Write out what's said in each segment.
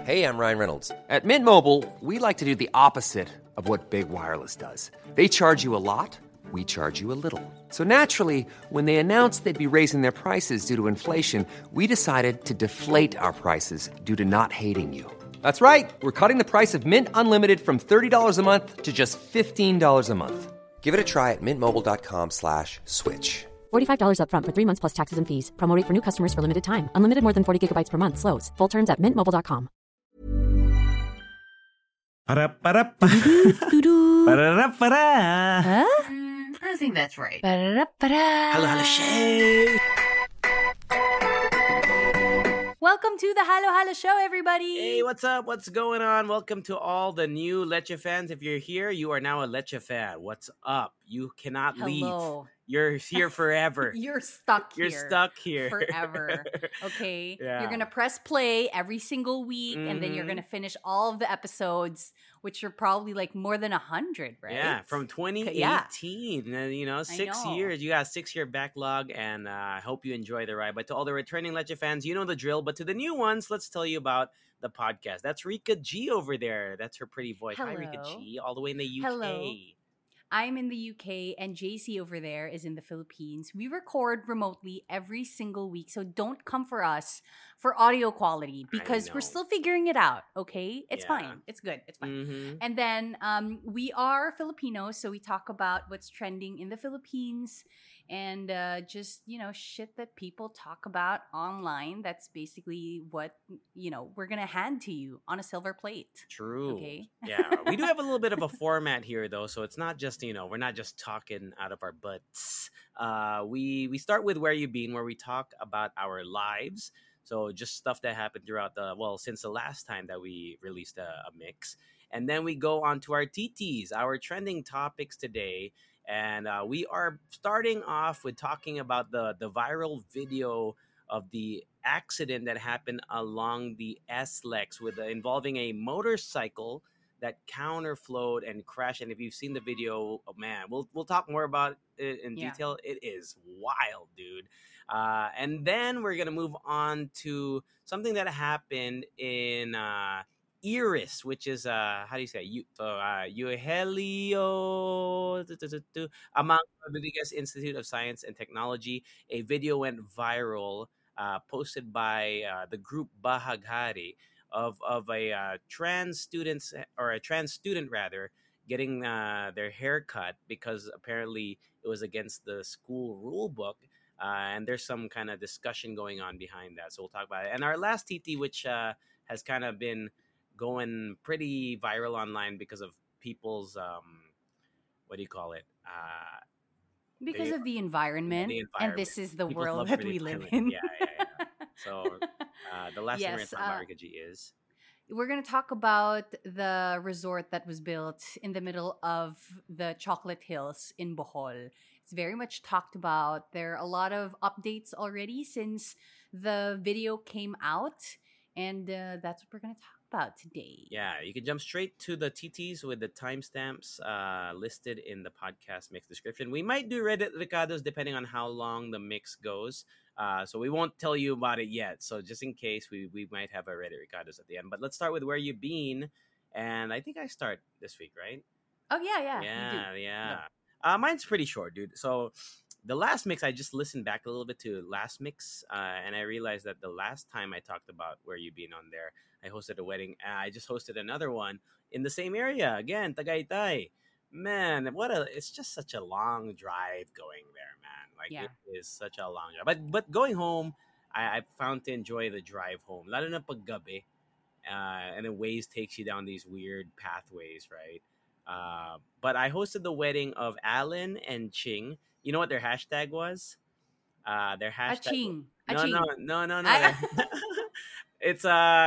Hey, I'm Ryan Reynolds. At Mint Mobile, we like to do the opposite of what Big Wireless does. They charge you a lot, we charge you a little. So naturally, when they announced they'd be raising their prices due to inflation, we decided to deflate our prices due to not hating you. That's right. We're cutting the price of Mint Unlimited from $30 a month to just $15 a month. Give it a try at mintmobile.com/switch. $45 up front for 3 months plus taxes and fees. Promo rate for new customers for limited time. Unlimited more than 40 gigabytes per month. Slows full terms at mintmobile.com. Para. I think that's right. Hello, Shay. Welcome to the Halo Halo Show, everybody. Hey, what's up? What's going on? Welcome to all the new Leche fans. If you're here, you are now a Leche fan. What's up? You cannot leave. You're here forever. You're stuck here. You're stuck here. Forever. Okay? Yeah. You're going to press play every single week, and then you're going to finish all of the episodes, which are probably like more than 100, right? Yeah, from 2018. Yeah. 6 years. You got a 6-year backlog, and I hope you enjoy the ride. But to all the returning Leche fans, you know the drill. But to the new ones, let's tell you about the podcast. That's Rika G over there. That's her pretty voice. Hello. Hi, Rika G, all the way in the UK. Hello. I'm in the UK, and JC over there is in the Philippines. We record remotely every single week, so don't come for us for audio quality because we're still figuring it out, okay? It's fine. It's good. It's fine. Mm-hmm. And then we are Filipinos, so we talk about what's trending in the Philippines and just, shit that people talk about online. That's basically what, we're going to hand to you on a silver plate. True. Okay? Yeah. We do have a little bit of a format here, though, so it's not just, we're not just talking out of our butts. We start with Where You Been, where we talk about our lives. So just stuff that happened throughout since the last time that we released a mix. And then we go on to our TTs, our trending topics today. And we are starting off with talking about the viral video of the accident that happened along the SLEX involving a motorcycle that counterflowed and crashed. And if you've seen the video, oh man, we'll talk more about it in detail. It is wild, dude. And then we're gonna move on to something that happened in IRIS, which is how do you say Euhelio among Rodriguez Institute of Science and Technology. A video went viral, posted by the group Bahaghari of a trans student rather getting their hair cut because apparently it was against the school rule book. And there's some kind of discussion going on behind that. So we'll talk about it. And our last TT, which has kind of been going pretty viral online because of people's, what do you call it? Because of the environment. And this is the People's world love that for the we live environment. in. Yeah. So the last thing we're going to talk about, Rika G, is... We're going to talk about the resort that was built in the middle of the Chocolate Hills in Bohol. It's very much talked about. There are a lot of updates already since the video came out. And that's what we're going to talk about today. Yeah, you can jump straight to the TTs with the timestamps listed in the podcast mix description. We might do Reddit Ricados depending on how long the mix goes. So we won't tell you about it yet. So just in case, we might have a Reddit Ricados at the end. But let's start with Where You Been. And I think I start this week, right? Oh, yeah. Yeah. Mine's pretty short, dude. So the last mix, I just listened back a little bit to last mix. And I realized that the last time I talked about Where You Been on there, I hosted a wedding. I just hosted another one in the same area. Again, Tagaytay. Man, it's just such a long drive going there, man. It is such a long drive. But going home, I found to enjoy the drive home. Lalo na pag gabi. And the Waze takes you down these weird pathways, right? But I hosted the wedding of Alan and Ching. You know what their hashtag was? Their hashtag. No. It's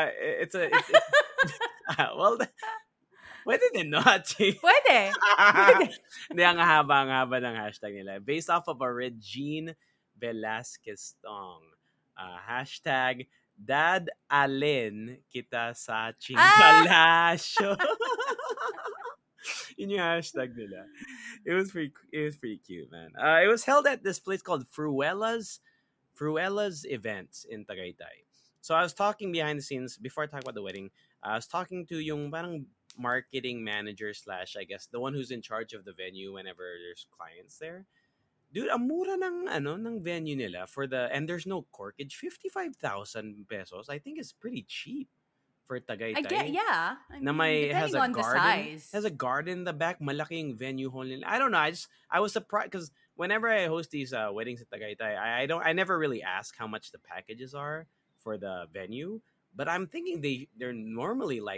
well, pwede din, no? Pwede. Hindi, ang haba ng hashtag nila. Based off of a Regine Velasquez song. Hashtag Dad Alin kita sa Ching Palasyo. Yun yung hashtag nila. It was pretty cute, man. It was held at this place called Fruella's Events in Tagaytay. So I was talking behind the scenes before I talk about the wedding. I was talking to yung parang marketing manager slash, I guess, the one who's in charge of the venue whenever there's clients there. Dude, ang mura ng venue nila for and there's no corkage. 55,000 pesos. I think is pretty cheap for I get, Tagaytay. yeah. I Na mean, has depending a on the garden. size. Has a garden in the back. Malaking venue hall nila. I don't know. I was surprised because whenever I host these weddings at Tagaytay, I never really ask how much the packages are for the venue, but I'm thinking they're normally like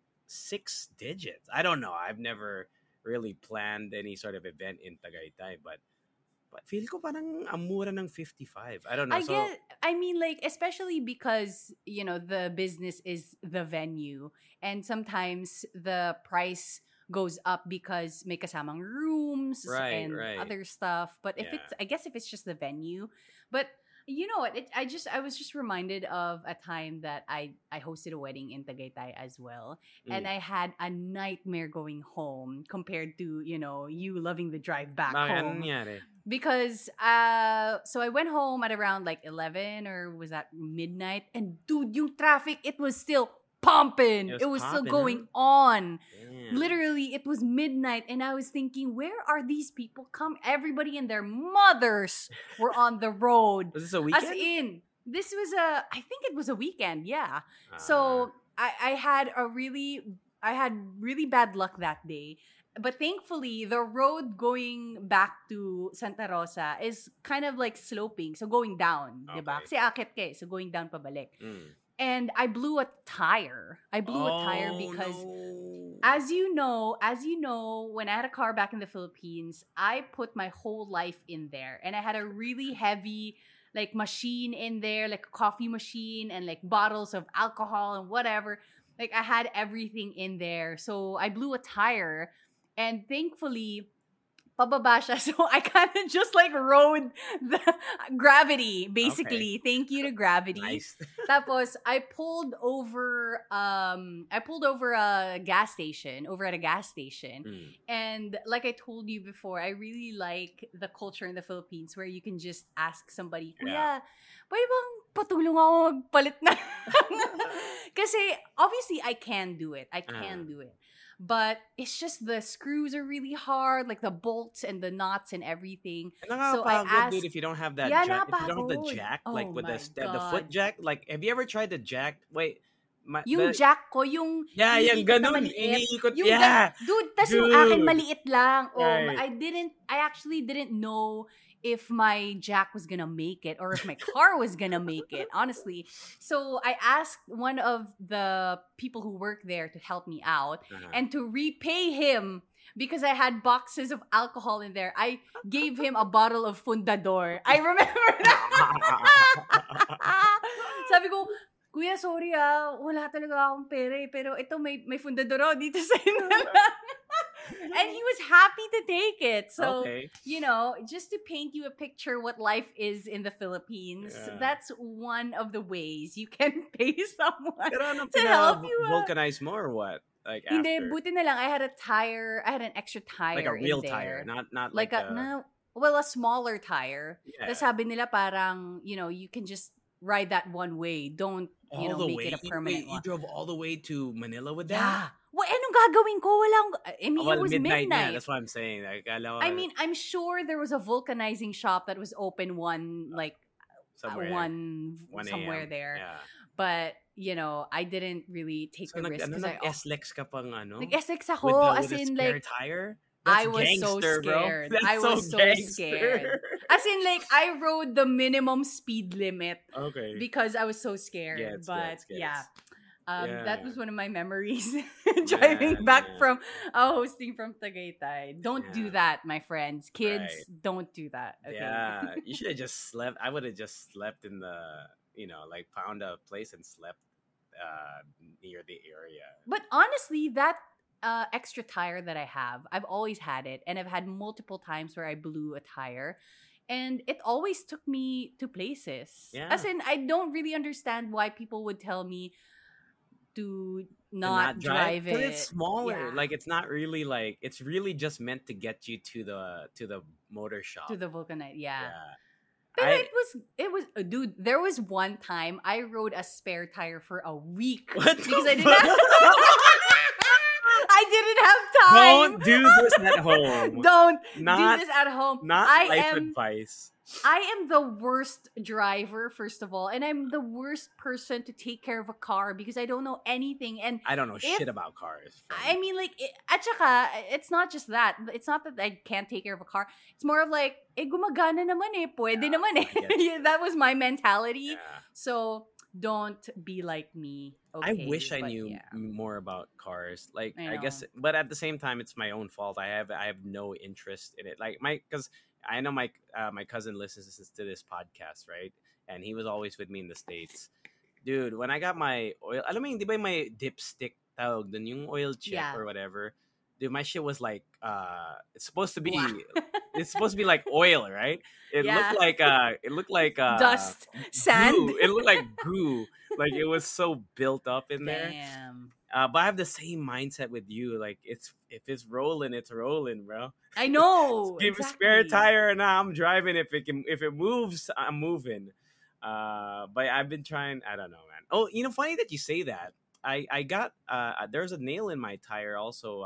6 digits. I don't know. I've never really planned any sort of event in Tagaytay, but feel ko parang ang mura ng 55. I don't know. I mean, like, especially because, you know, the business is the venue. And sometimes the price goes up because may kasamang rooms and other stuff. But if I guess if it's just the venue. But you know what? I was just reminded of a time that I hosted a wedding in Tagaytay as well, and I had a nightmare going home compared to, you know, you loving the drive back home. Because so I went home at around like 11 or was that midnight, and dude, yung traffic, it was still pumping. It was still going on. Damn. Literally, it was midnight, and I was thinking, where are these people come? Everybody and their mothers were on the road. Was this a weekend? As in, I think it was a weekend, yeah. So I had really bad luck that day. But thankfully, the road going back to Santa Rosa is kind of like sloping. So going down, diba? Kasi akit ka, so going down pabalik. And I blew a tire. Because as you know, when I had a car back in the Philippines, I put my whole life in there. And I had a really heavy like machine in there, like a coffee machine and like bottles of alcohol and whatever. Like I had everything in there. So I blew a tire, and thankfully pababa siya. So I kind of just like rode the gravity, basically. Okay. Thank you to gravity. Nice. Tapos I pulled over a gas station, And like I told you before, I really like the culture in the Philippines where you can just ask somebody, Kuya, pwede bang patulong ako magpalit na? Kasi obviously I can do it. But it's just the screws are really hard, like the bolts and the knots and everything. So I asked, dude, if you don't have that jack, if you don't have the jack, like with the foot jack, like have you ever tried the jack? Wait, jack ko, yung yung ganun, iniikot, dude, tas yung akin maliit lang. I actually didn't know if my jack was gonna make it or if my car was gonna make it, honestly. So I asked one of the people who work there to help me out and to repay him because I had boxes of alcohol in there. I gave him a bottle of Fundador. I remember that. Sabi ko, Kuya, sorry wala talaga akong pera pero ito may Fundador dito sa inyo. And he was happy to take it. So, you know, just to paint you a picture what life is in the Philippines, that's one of the ways you can pay someone to help you vulcanize more or what? Like after? Hindi, buti na lang. I had an extra tire like a real in there. tire, not like a smaller tire. Yeah. Tapos sabi nila parang, you know, you can just ride that one way. Don't, make it a permanent one. You drove all the way to Manila with that? Yeah. Well, anong gagawin ko? It was midnight. That's what I'm saying. Like, I mean, I'm sure there was a vulcanizing shop that was open somewhere there. Yeah. But, you know, I didn't really take the risk. Nag-SLEX ka pang Nag-SLEX ako. With a spare tire? I was so scared. I was so scared. As in, like, I rode the minimum speed limit. Okay. Because I was so scared. Yeah, that was one of my memories driving back from hosting from Tagaytay. Don't do that, my friends. Kids, don't do that. Okay? Yeah, you should have just slept. I would have just slept in the, like found a place and slept near the area. But honestly, that extra tire that I have, I've always had it, and I've had multiple times where I blew a tire. And it always took me to places. Yeah. As in, I don't really understand why people would tell me to not drive it. Because it's smaller. Yeah. Like it's not really like it's really just meant to get you to the motor shop. To the Vulcanite, yeah. But dude, there was one time I rode a spare tire for a week What because the I didn't have I didn't have time. Don't do this at home. Don't Not- do this at home. Not I life am advice. I am the worst driver, first of all, and I'm the worst person to take care of a car because I don't know anything. And I don't know if- shit about cars. I mean, like, at saka, it's not just that. It's not that I can't take care of a car. It's more of like, gumagana naman eh, pwede Yeah, naman eh. I get you. That was my mentality. Yeah. So, don't be like me. Okay, I wish I but knew yeah. more about cars. Like I I guess, know. but at the same time, it's my own fault. I have no interest in it. Like because I know my cousin listens to this podcast, right? And he was always with me in the States. Dude, when I got my oil, alam mo yung di ba yung may dipstick tawag dun, yung oil check Yeah. or whatever. Dude, my shit was like it's supposed to be Wow. it's supposed to be like oil, right? It Yeah. looked like Dust, sand. goo. It looked like goo. Like it was so built up in there. Damn. But I have the same mindset with you. Like if it's rolling, it's rolling, bro. I know. Give a spare exactly. tire and I'm driving. If it moves, I'm moving. But I've been trying. I don't know, man. Oh, funny that you say that. I got there's a nail in my tire also.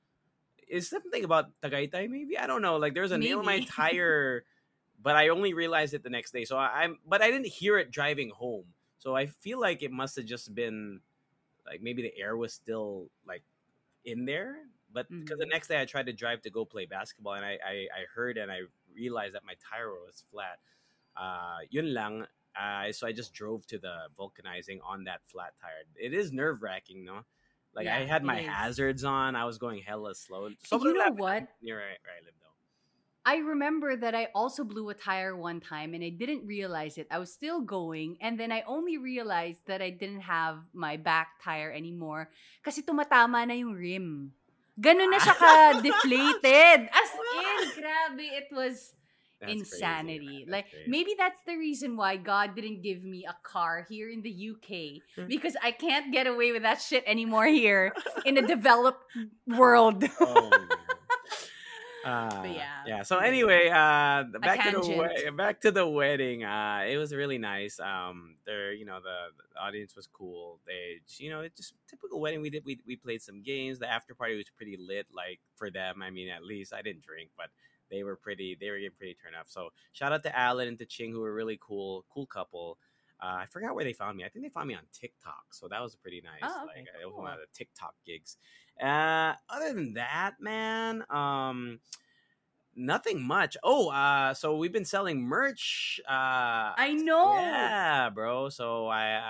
Is something about Tagaytay maybe? I don't know. Like there's a nail in my Maybe. tire, but I only realized it the next day. So but I didn't hear it driving home. So I feel like it must have just been like maybe the air was still like in there. But because the Mhm. next day I tried to drive to go play basketball and I heard and I realized that my tire was flat. Yun lang. So I just drove to the vulcanizing on that flat tire. It is nerve wracking, no? Like I Yeah, had my it is. hazards on. I was going hella slow. You know what? You're right. I live though. I remember that I also blew a tire one time and I didn't realize it. I was still going and then I only realized that I didn't have my back tire anymore kasi tumatama na yung rim. Ganun na siya ka-deflated. As in, grabe, it was That's insanity. crazy, man. That's Like, crazy. maybe that's the reason why God didn't give me a car here in the UK because I can't get away with that shit anymore here in a developed world. Oh, man. But yeah. So anyway, back to tangent. back to the wedding. It was really nice. There, the audience was cool. They, it's just typical wedding. We played some games. The after party was pretty lit. Like for them, I mean, at least I didn't drink, but they were getting pretty turned up. So shout out to Alan and to Ching, who were really cool couple. I forgot where they found me. I think they found me on TikTok. So that was pretty nice. Oh, okay, It was cool. one of the TikTok gigs. Other than that, man, nothing much. So we've been selling merch. I know. Yeah, bro. So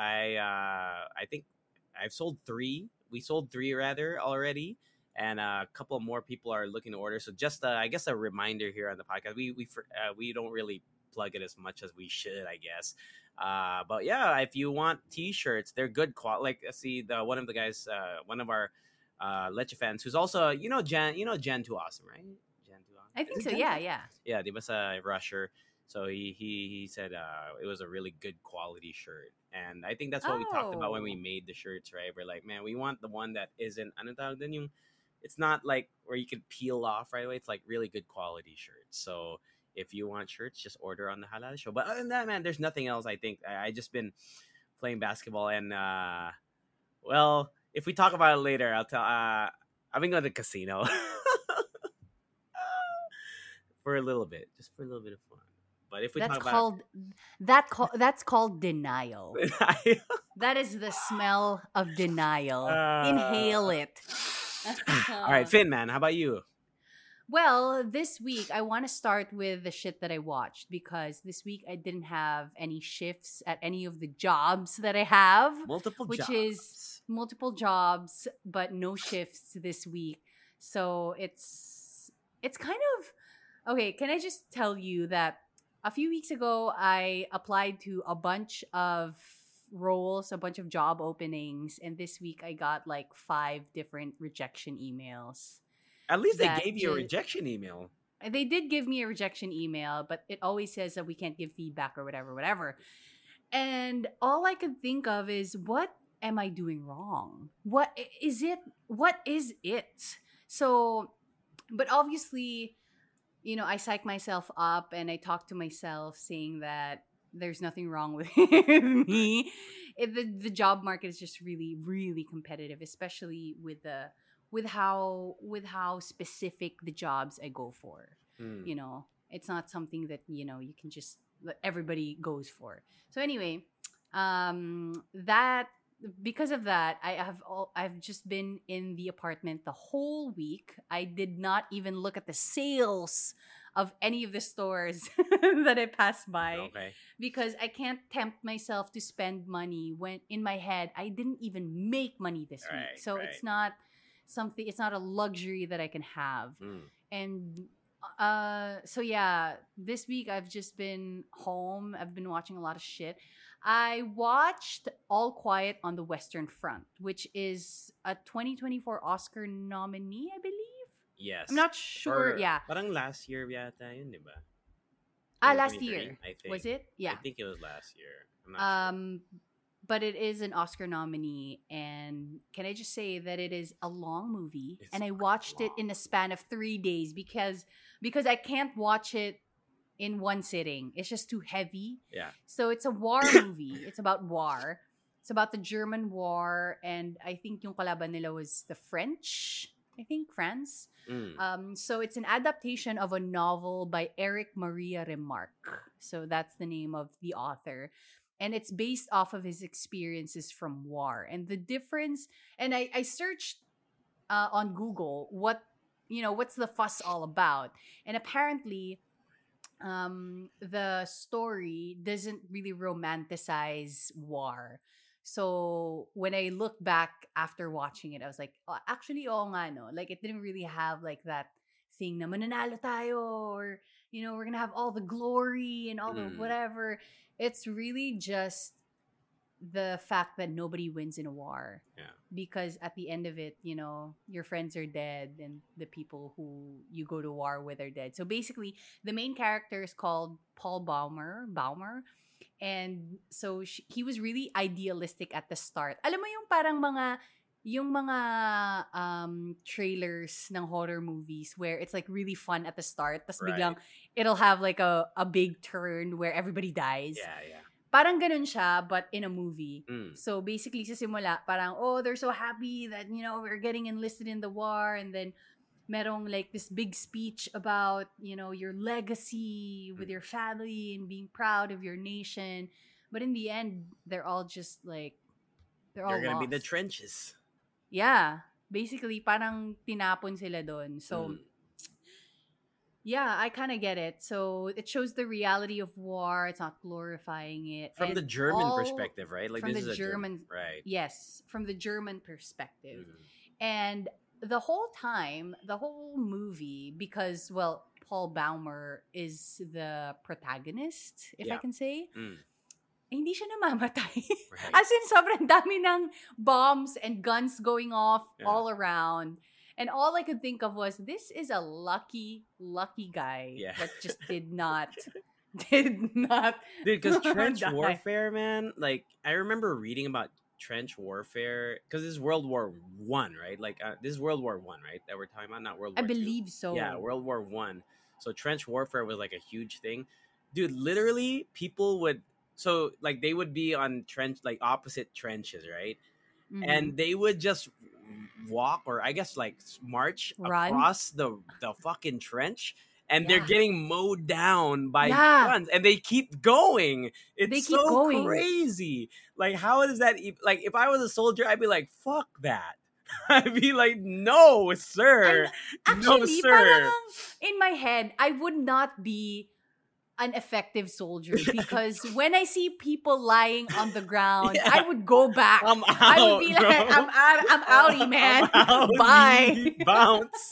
I think I've sold 3. We sold 3 rather already, and a couple more people are looking to order. So just I guess a reminder here on the podcast. We don't really plug it as much as we should, I guess. But yeah, if you want T-shirts, they're good quality. Like see one of the guys, one of our Leche fans, who's also Jan, Jan Too Awesome, right? Jan Too Awesome. I think Is so. it Yeah, Jan? yeah. Yeah, he was a rusher. So he said it was a really good quality shirt. And I think that's what we talked about when we Oh. made the shirts, right? We're like, man, we want the one that isn't ano tawag dun yung it's not like where you could peel off right away. It's like really good quality shirts. So if you want shirts, just order on the Halal Show. But other than that, man, there's nothing else. I think I just been playing basketball and well, if we talk about it later, I'll tell I've been going to the casino. For a little bit. Just for a little bit of fun. But if we That's talk about called that's called denial. That is the smell of denial. Inhale it. All right, Finn, man, how about you? Well, this week I want to start with the shit that I watched because this week I didn't have any shifts at any of the jobs that I have, Multiple which jobs. is multiple jobs but no shifts this week. So it's kind of okay. Can I just tell you that a few weeks ago I applied to a bunch of roles, a bunch of job openings, and this week I got like 5 different rejection emails. At least they that gave you a ju- rejection email. They did give me a rejection email, but it always says that we can't give feedback or whatever. And all I could think of is, what am I doing wrong? What is it? So, but obviously, I psych myself up and I talk to myself saying that there's nothing wrong with me. The job market is just really, really competitive, especially with how specific the jobs I go for. Mm. It's not something that you can just that everybody goes for. So anyway, that because of that, I've just been in the apartment the whole week. I did not even look at the sales of any of the stores that I passed by Okay. because I can't tempt myself to spend money when in my head I didn't even make money this week. Right, So right. it's not a luxury that I can have. Mm. And so yeah, this week I've just been home. I've been watching a lot of shit. I watched All Quiet on the Western Front, which is a 2024 Oscar nominee, I believe. Yes. I'm not sure. Or Yeah. parang last year yata yun, di ba? Last 2023, year. I think. Was it? Yeah. I think it was last year. I'm not sure. But it is an Oscar nominee, and can I just say that it is a long movie, It's and I watched it in a span of 3 days because I can't watch it in one sitting. It's just too heavy. Yeah. So it's a war movie. It's about war. It's about the German war, and I think yung kalaban nila was the French. I think France. Mm. So it's an adaptation of a novel by Eric Maria Remarque. So that's the name of the author. And it's based off of his experiences from war. And the difference, and I searched on Google what's the fuss all about. And apparently, the story doesn't really romanticize war. So when I look back after watching it, I was like, oh, actually, oo nga, no. Like, it didn't really have like that thing na mananalo tayo or, we're going to have all the glory and all the Mm. whatever. It's really just the fact that nobody wins in a war. Yeah. Because at the end of it, your friends are dead and the people who you go to war with are dead. So basically, the main character is called Paul Baumer. And so he was really idealistic at the start. Alam mo yung parang yung mga trailers ng horror movies where it's like really fun at the start, tas Right. biglang it'll have like a big turn where everybody dies. Yeah. Parang ganun siya, but in a movie. Mm. So basically, sa simula, parang, they're so happy that, we're getting enlisted in the war. And then, merong like this big speech about, your legacy with your family and being proud of your nation. But in the end, they're all just like, they're all They're gonna be the lost. trenches. Yeah. Basically, parang tinapon sila doon. So, Mm. yeah, I kind of get it. So it shows the reality of war. It's not glorifying it. From And the German all- perspective, right? Like from this the is a German, right? yes, from the German perspective. Mm. And the whole time, the whole movie, because, well, Paul Baumer is the protagonist, if I Yeah. can say, Mm. hindi siya namamatay. Right. As in, sobrang dami ng bombs and guns going off Yeah. all around. And all I could think of was, this is a lucky guy Yeah. that just did not, did not. Dude, because trench die. warfare, man. Like I remember reading about trench warfare because this is World War One, right? Like this is World War One, right? That we're talking about, not World I War II. believe so. Yeah, World War One. So trench warfare was like a huge thing, dude. Literally, people would like they would be on trench like opposite trenches, right? Mhm. And they would just walk or I guess like march Run. across the fucking trench. And they're Yeah. getting mowed down by Yeah. guns, and they keep going. It's They keep so going. crazy. Like, how is that? Like, if I was a soldier, I'd be like, "Fuck that." I'd be like, "No, sir, no, Actually, sir." parang in my head, I would not be an effective soldier because when I see people lying on the ground, Yeah. I would go back. I'm out. I would be like, bro. I'm outie, man. I'm outie. Bye. Bounce.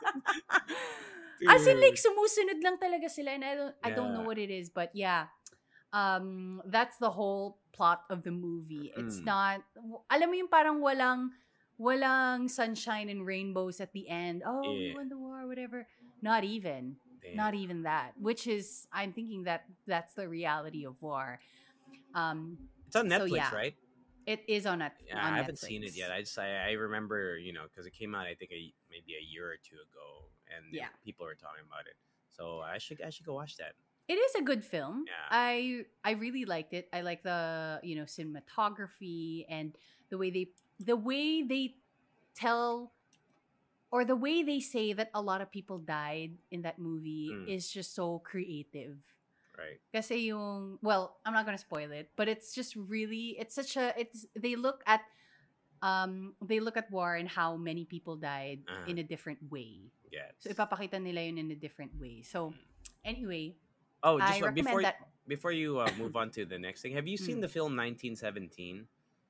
As in, like, Dude. sumusunod lang talaga sila, and I don't know Yeah. what it is, but yeah, that's the whole plot of the movie. It's not, alam mo yung parang walang sunshine and rainbows at the end. Oh, we Yeah. won the war, whatever. Not even. Damn. Not even that. Which is, I'm thinking that's the reality of war. It's on so, Netflix, yeah. right? It is on Yeah, on I haven't seen it Netflix. yet. I remember, because it came out, I think maybe a year or two ago, and Yeah. people were talking about it. So I should go watch that. It is a good film. Yeah. I really liked it. I like the cinematography and the way they tell, or the way they say that a lot of people died in that movie Mm. is just so creative. Right. Kasi well, I'm not gonna spoil it, but it's just really, they look at war and how many people died in a different way. Yes. So ipapakita nila yun in a different way. So anyway, Oh, I just recommend that. before you move on to the next thing, have you seen the film 1917?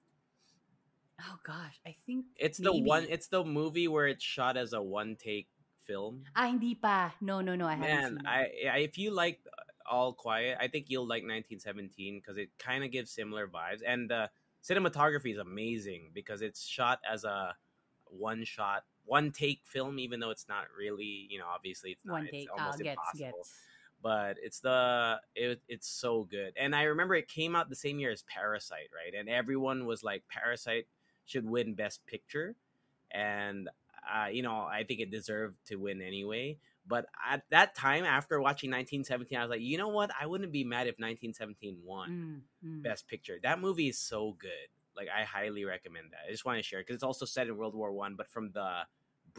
Oh gosh, I think It's maybe. It's the movie where it's shot as a one take film. Hindi pa. No, I haven't Man, seen it. if you like All Quiet, I think you'll like 1917 because it kind of gives similar vibes, and the cinematography is amazing because it's shot as a one take film, even though it's not really, obviously it's not. One It's take. almost impossible. Gets. But it's so good, and I remember it came out the same year as Parasite, right? And everyone was like, Parasite should win Best Picture, and I think it deserved to win anyway. But at that time, after watching 1917, I was like, you know what? I wouldn't be mad if 1917 won Best Picture. That movie is so good. Like, I highly recommend that. I just want to share because it's also set in World War I, but from the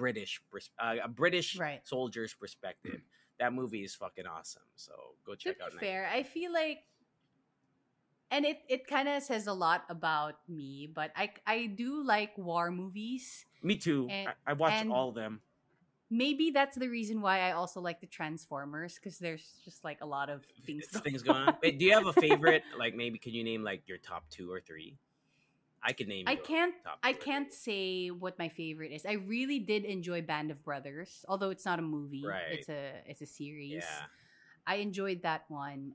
a British Right. soldier's perspective. That movie is fucking awesome. So go To check out. be fair, I feel like, and it kind of says a lot about me, but I do like war movies. Me too. And- I watched and- all of them. Maybe that's the reason why I also like the Transformers, because there's just like a lot of things. Things going on. Wait, do you have a favorite? Like, maybe could you name like your top 2 or 3? I could name. I your can't. top I 2 or can't 3. say what my favorite is. I really did enjoy Band of Brothers, although it's not a movie. Right. It's a series. Yeah. I enjoyed that one.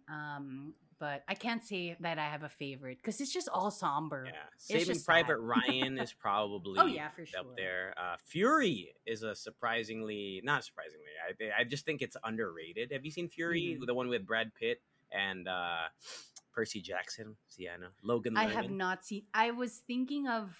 But I can't say that I have a favorite because it's just all somber. Yeah. It's Saving just Private sad. Ryan is probably Oh, yeah, for up sure. there. Fury is not surprisingly. I just think it's underrated. Have you seen Fury? Mhm. The one with Brad Pitt and Percy Jackson, Logan I Lerman. have not seen. I was thinking of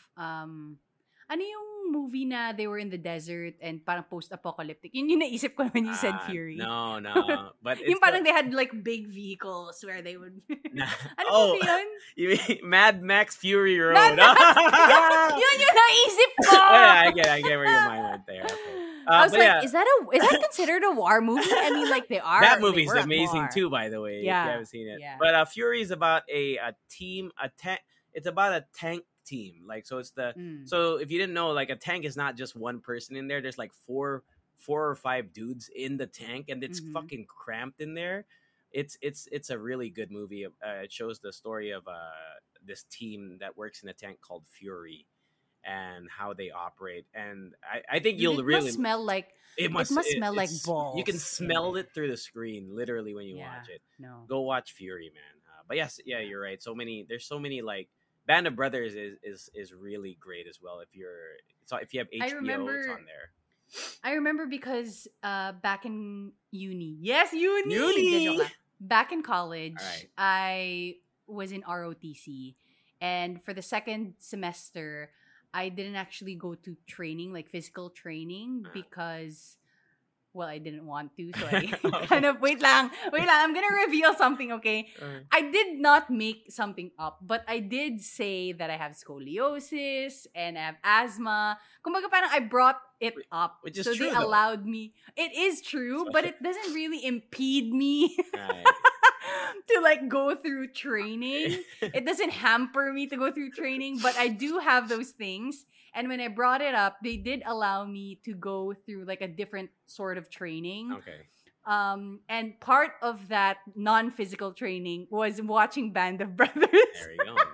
ano yung movie na they were in the desert and parang post-apocalyptic. Yun yung naisip ko when you said Fury. No, but it's Yung parang they had like big vehicles where they would. Ano Oh, movie yun? you mean Mad Max Fury Road? Mad Max! Yun yung naisip ko! Yeah, I get where your mind went there. Okay. I was but like, yeah, is that considered a war movie? I mean, like they are. that they movie's were at amazing war. too, by the way. If Yeah, you haven't seen it, yeah. but Fury is about a tank. It's about a tank team. Like, so it's so if you didn't know, like a tank is not just one person in there. There's like four or 5 dudes in the tank, and it's Mhm. fucking cramped in there. It's a really good movie. It shows the story of this team that works in a tank called Fury, and how they operate. And I think Dude, you'll it really must smell like must smell like balls. You can smell it through the screen, literally, when you Yeah. watch it. No. Go watch Fury, man. But yes, yeah, you're right. There's so many like Band of Brothers is really great as well. If you have HBO, it's remember- on there. I remember because back in uni. Yes, uni. Uni! Hindi, joke lang. Back in college, Alright. I was in ROTC. And for the second semester, I didn't actually go to training, like physical training, because, well, I didn't want to. So I kind of, wait lang. I'm going to reveal something, okay? I did not make something up, but I did say that I have scoliosis and I have asthma. Kumbaga parang I brought it up. Which is so true, they though. allowed me. It is true, but it doesn't really impede me Right. to like go through training. It doesn't hamper me to go through training, but I do have those things. And when I brought it up, they did allow me to go through like a different sort of training. Okay. And part of that non-physical training was watching Band of Brothers. There you go.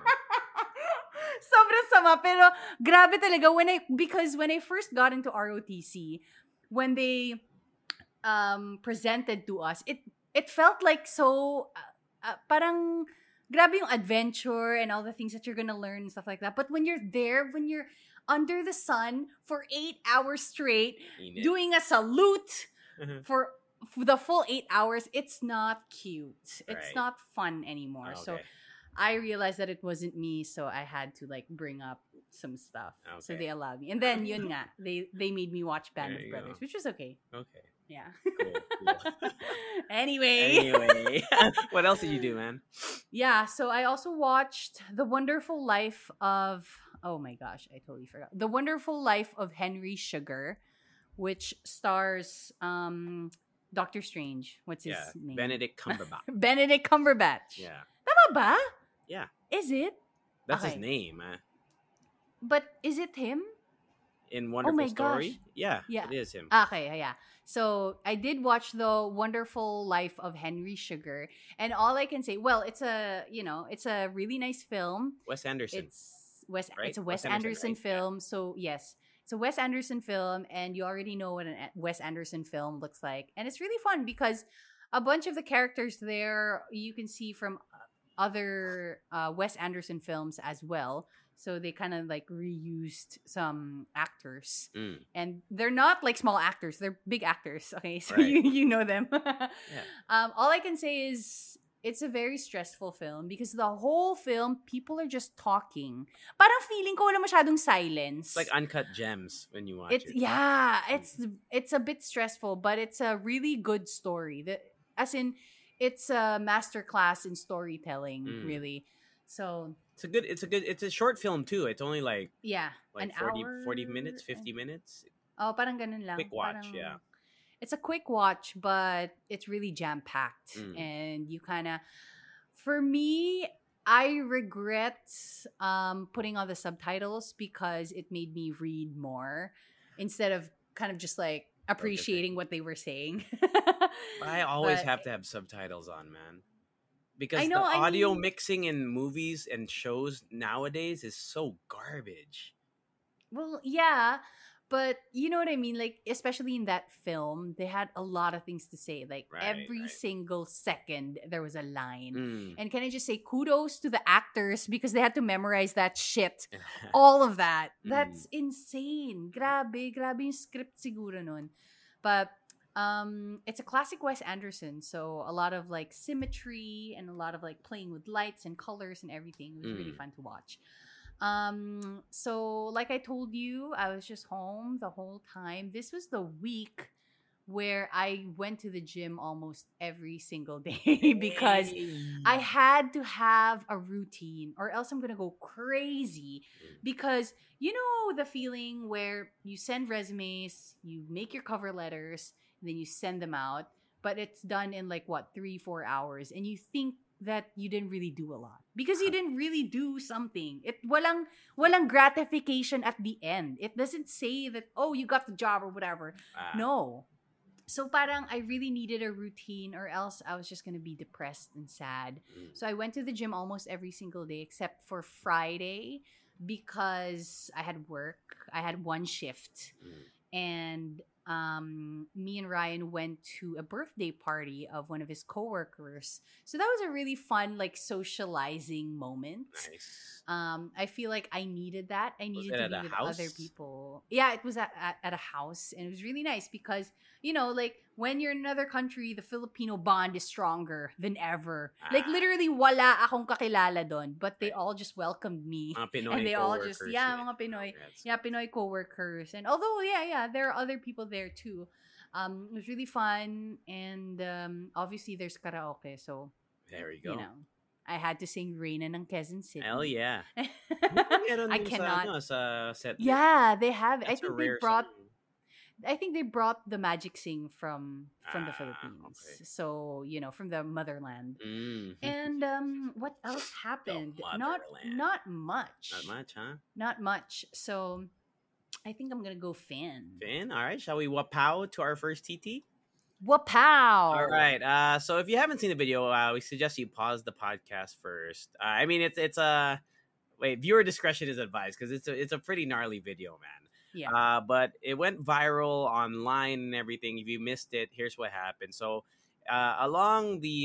Sobrang sama, pero grabe talaga because when I first got into ROTC, when they presented to us, it felt like so parang grabe yung adventure and all the things that you're gonna learn and stuff like that. But when you're there, when you're under the sun for 8 hours straight, Init. doing a salute for the full 8 hours, it's not cute. It's Right. not fun anymore. So Okay. I realized that it wasn't me, so I had to like bring up some stuff. So Okay. they allowed me. And then yun nga, they made me watch Band There of you Brothers, go. which was okay. Okay. Yeah. Cool. Anyway. Anyway, what else did you do, man? Yeah, so I also watched The Wonderful Life of, oh my gosh, I totally forgot. The Wonderful Life of Henry Sugar, which stars Doctor Strange. What's his Yeah, name? Benedict Cumberbatch. Benedict Cumberbatch. Yeah, Tama ba? yeah, Is it? that's his Okay. name. But is it him? In Oh Wonderful my Story. gosh. Yeah, Yeah. it is him. Okay, yeah. So I did watch The Wonderful Life of Henry Sugar, and all I can say, well, it's a really nice film. Wes Anderson. Right? It's a Wes Wes Anderson, Anderson right? Yeah. film. So yes, it's a Wes Anderson film, and you already know what a Wes Anderson film looks like, and it's really fun because a bunch of the characters there you can see from other Wes Anderson films as well. So they kind of like reused some actors, Mm. and they're not like small actors; they're big actors. Okay, so Right. you know them. Yeah. All I can say is it's a very stressful film because the whole film people are just talking. Parang feeling ko wala masyadong silence. It's like Uncut Gems when you watch It's it. yeah, it's a bit stressful, but it's a really good story. As in, it's a masterclass in storytelling, Mm. really. So It's a short film too. It's only like yeah, an 40, hour, 40 minutes, 50 minutes. Oh, parang ganun lang. Quick watch, Parang- yeah. It's a quick watch, but it's really jam packed, Mm. and you kind of. For me, I regret putting on the subtitles because it made me read more instead of kind of just like appreciating what they were saying. I always But- have to have subtitles on, man. Because I know, the I audio mean- mixing in movies and shows nowadays is so garbage. Well, yeah, but you know what I mean? Like, especially in that film, they had a lot of things to say. Like, Right, every right. single second, there was a line. Mm. And can I just say kudos to the actors because they had to memorize that shit. All of that. That's insane. Grabe yung script siguro nun. But it's a classic Wes Anderson, so a lot of like symmetry and a lot of like playing with lights and colors and everything. It was really fun to watch. So like I told you, I was just home the whole time. This was the week where I went to the gym almost every single day because I had to have a routine or else I'm going to go crazy because you know the feeling where you send resumes, you make your cover letters, and then you send them out, but it's done in like what 3-4 hours and you think that you didn't really do a lot because you didn't really do something. It walang gratification at the end. It doesn't say that oh you got the job or whatever. Ah. No. So parang I really needed a routine or else I was just going to be depressed and sad. So I went to the gym almost every single day except for Friday because I had work. I had one shift. And me and Ryan went to a birthday party of one of his coworkers. So that was a really fun like socializing moment. Nice. I feel like I needed that. I needed it to at be a with house? other people. Yeah, it was at a house, and it was really nice because you know, like when you're in another country, the Filipino bond is stronger than ever. Like Ah. literally, wala akong kakilala doon, but they all just welcomed me, Mga Pinoy and they all just coworkers, mga Pinoy, That's- Pinoy coworkers, and although there are other people there too. It was really fun, and obviously there's karaoke, so There you go. you know. I had to sing Reina ng Quezon City. Hell yeah. I cannot. Sa set. Yeah, they have. That's I a rare think they brought the Magic Sing from the Ah, Philippines. okay. So, you know, from the motherland. Mm. And what else happened? Not motherland. much. Not much, huh? Not much. So, I think I'm going to go Finn. Finn, all right. Shall we wapow to our first TT? Wapow. All right. So if you haven't seen the video, we suggest you pause the podcast first. I mean, it's a viewer discretion is advised because it's a pretty gnarly video, man. Yeah. But it went viral online and everything. If you missed it, here's what happened. So along the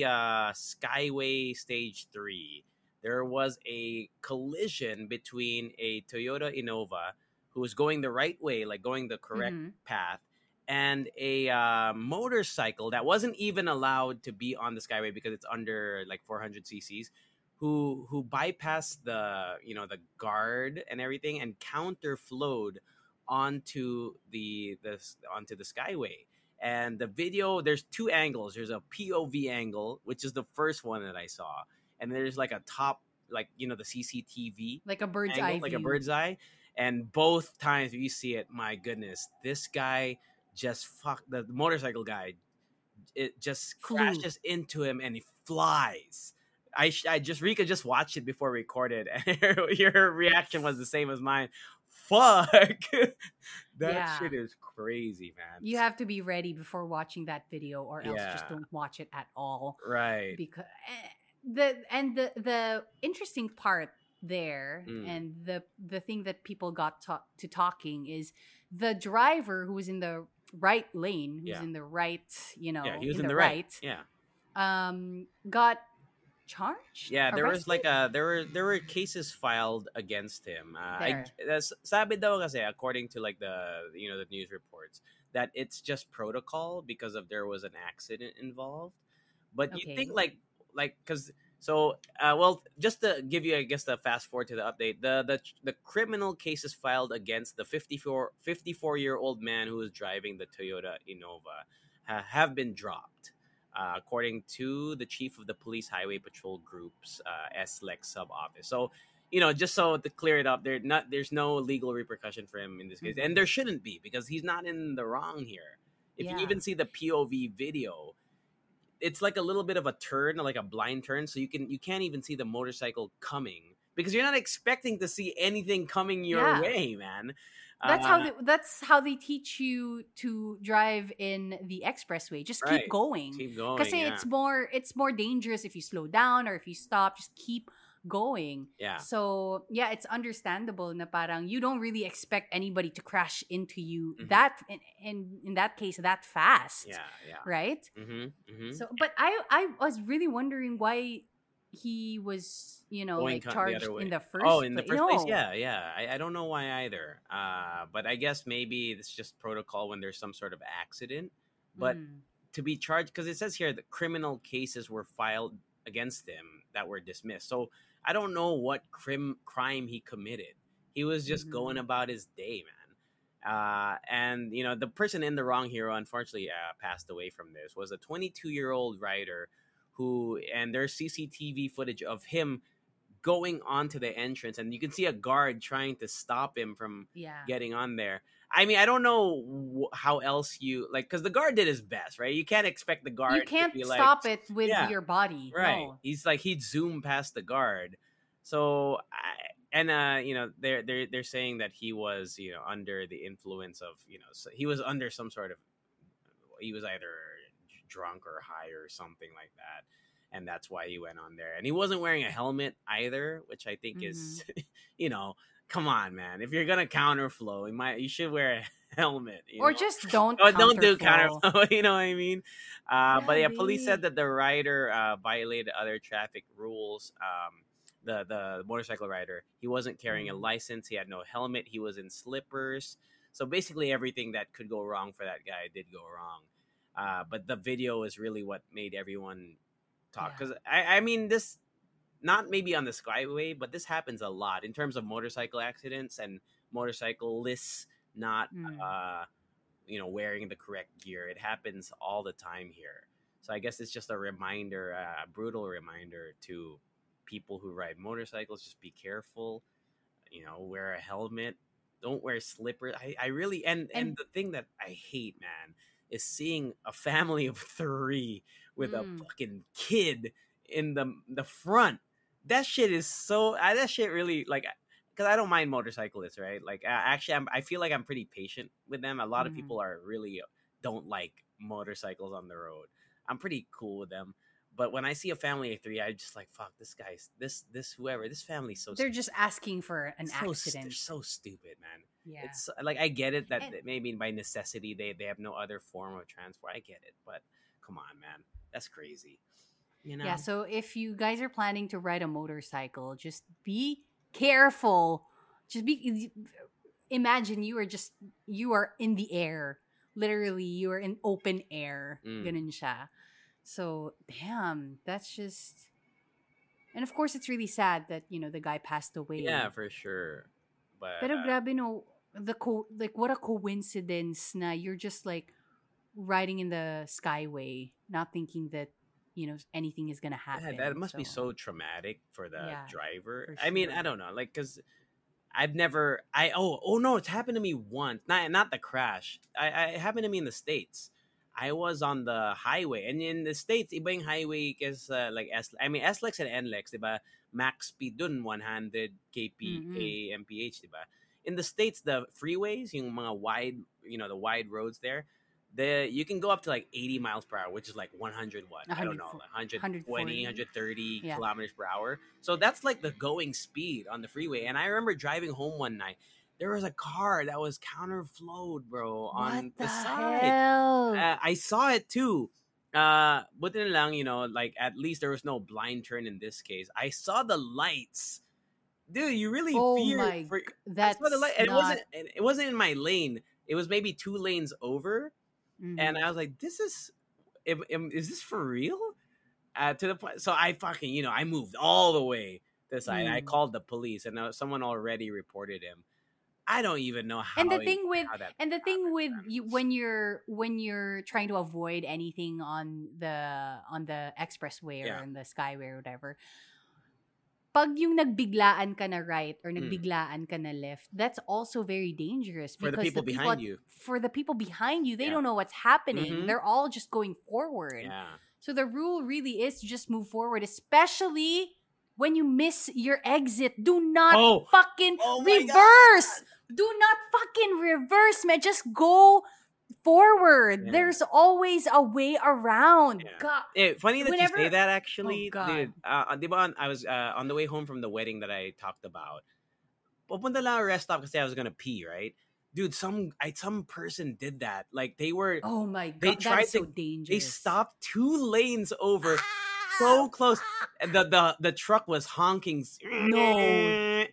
Skyway Stage 3, there was a collision between a Toyota Innova who was going the right way, like going the correct path, and a motorcycle that wasn't even allowed to be on the Skyway because it's under like 400 cc's, who bypassed the guard and everything and counterflowed onto the Skyway. And the video, there's two angles. There's a POV angle, which is the first one that I saw, and there's like a top, like the CCTV Like a bird's angle, eye like a view. bird's eye. And both times you see it, my goodness, this guy just the motorcycle guy. It just Flew. crashes into him and he flies. Rika just watched it before we recorded, and your reaction was the same as mine. Fuck, that shit is crazy, man. You have to be ready before watching that video, or else just don't watch it at all. Right. Because the interesting part there, and the thing that people got to talking is the driver who was in the right lane, who's in the right, he was in the right. Yeah. Got charged. Yeah, there was arrested? there were cases filed against him. Sabi daw kasi, according to like the the news reports, that it's just protocol because of there was an accident involved. But you think like because well, just to give you, I guess, the fast forward to the update, the criminal cases filed against the 54-year-old man who was driving the Toyota Innova have been dropped. According to the chief of the Police Highway Patrol Group's SLEX sub office. So, just so to clear it up, there's no legal repercussion for him in this case, and there shouldn't be, because he's not in the wrong here. If you even see the POV video, it's like a little bit of a turn, like a blind turn, so you can't even see the motorcycle coming, because you're not expecting to see anything coming your way, man. That's how they teach you to drive in the expressway. Just keep going. Keep going. Because it's more dangerous if you slow down or if you stop. Just keep going. Yeah. So it's understandable na parang you don't really expect anybody to crash into you that in that case that fast. Yeah. Right. So, but I was really wondering why he was, charged in the first place. In the first place? Yeah. I don't know why either. But I guess maybe it's just protocol when there's some sort of accident. But to be charged, because it says here that criminal cases were filed against him that were dismissed. So I don't know what crime he committed. He was just going about his day, man. And, the person in the wrong here, unfortunately, passed away from this, was a 22-year-old rider and there's CCTV footage of him going onto the entrance, and you can see a guard trying to stop him from getting on there. I mean, I don't know how else because the guard did his best, right? You can't expect the guard. You can't to be stop it with your body, right? No. He'd zoom past the guard. So, they're saying that he was, under the influence of, so he was under some sort of, he was either drunk or high or something like that, and that's why he went on there. And he wasn't wearing a helmet either, which I think is come on, man, if you're gonna counterflow, you should wear a helmet, or just don't do counterflow. You know what I mean? But police said that the rider violated other traffic rules. The motorcycle rider, he wasn't carrying a license, he had no helmet, he was in slippers. So basically everything that could go wrong for that guy did go wrong. But the video is really what made everyone talk. Because, I mean, this, not maybe on the Skyway, but this happens a lot in terms of motorcycle accidents and motorcyclists not, wearing the correct gear. It happens all the time here. So I guess it's just a reminder, a brutal reminder to people who ride motorcycles. Just be careful, wear a helmet. Don't wear slippers. I really, and the thing that I hate, man, is seeing a family of 3 with a fucking kid in the front. That shit is so. That shit really, like, because I don't mind motorcyclists, right? Like, actually, I feel like I'm pretty patient with them. A lot of people are really don't like motorcycles on the road. I'm pretty cool with them. But when I see a family of 3, I just like, fuck, this guy's this family's so. They're just asking for an accident. They're so stupid, man. Yeah, it's like, I get it that maybe by necessity they have no other form of transport. I get it, but come on, man, that's crazy. Yeah. So if you guys are planning to ride a motorcycle, just be careful. Imagine you are in the air. Literally, you are in open air. Ganun siya. So, damn, that's just... And of course, it's really sad that, the guy passed away. Yeah, for sure. But Pero grabe, no, what a coincidence na you're just like riding in the skyway, not thinking that anything is gonna Yeah, that happen. must be So so traumatic for the yeah, driver. for I mean, I sure. don't know, like, cause I've never, oh no, it's happened to me once. Not the crash. It happened to me in the States. I was on the highway, and in the States, iba yung highway is like SLEX and NLEX, diba? Max speed dun 100 Mm-mm. kmph, diba? In the States, the freeways, yung mga wide, the wide roads there, you can go up to like 80 miles per hour, which is like 100 what? I don't know, like 120, 140. 130 Yeah. kilometers per hour. So that's like the going speed on the freeway. And I remember driving home one night. There was a car that was counterflowed, bro, What on the the side. hell? I saw it too. Buti na lang, like at least there was no blind turn in this case. I saw the lights. Dude, you really Oh fear my, for I saw the light that's and not. it wasn't in my lane. It was maybe 2 lanes over. And Mhm. I was like, is this for real? To the point. So I fucking, I moved all the way to the side. I Mm. called the police and someone already reported him. I don't even know And how the thing with how that and the thing happened, with man. you when you're trying to avoid anything on the expressway or Yeah. on the skyway or whatever, pag yung nagbiglaan ka na right or Mm. nagbiglaan ka na left, that's also very dangerous For the because people behind you. for the people behind you, they Yeah. don't know what's happening. Mhm. They're all just going forward. Yeah. So the rule really is to just move forward, especially when you miss your exit. Do not Oh. fucking Oh my reverse. Do not fucking reverse, man. Just go forward. Yeah. There's always a way around. Yeah. God. Funny that you say Whenever that, actually, God. dude. Di ba, I was on the way home from the wedding that I talked about. Pupunta lang ako rest stop kasi I was gonna pee, right? Dude, some person did that. Like they Oh my they God, that tried is so to dangerous. they stopped 2 lanes over, so close. And the truck was honking. No.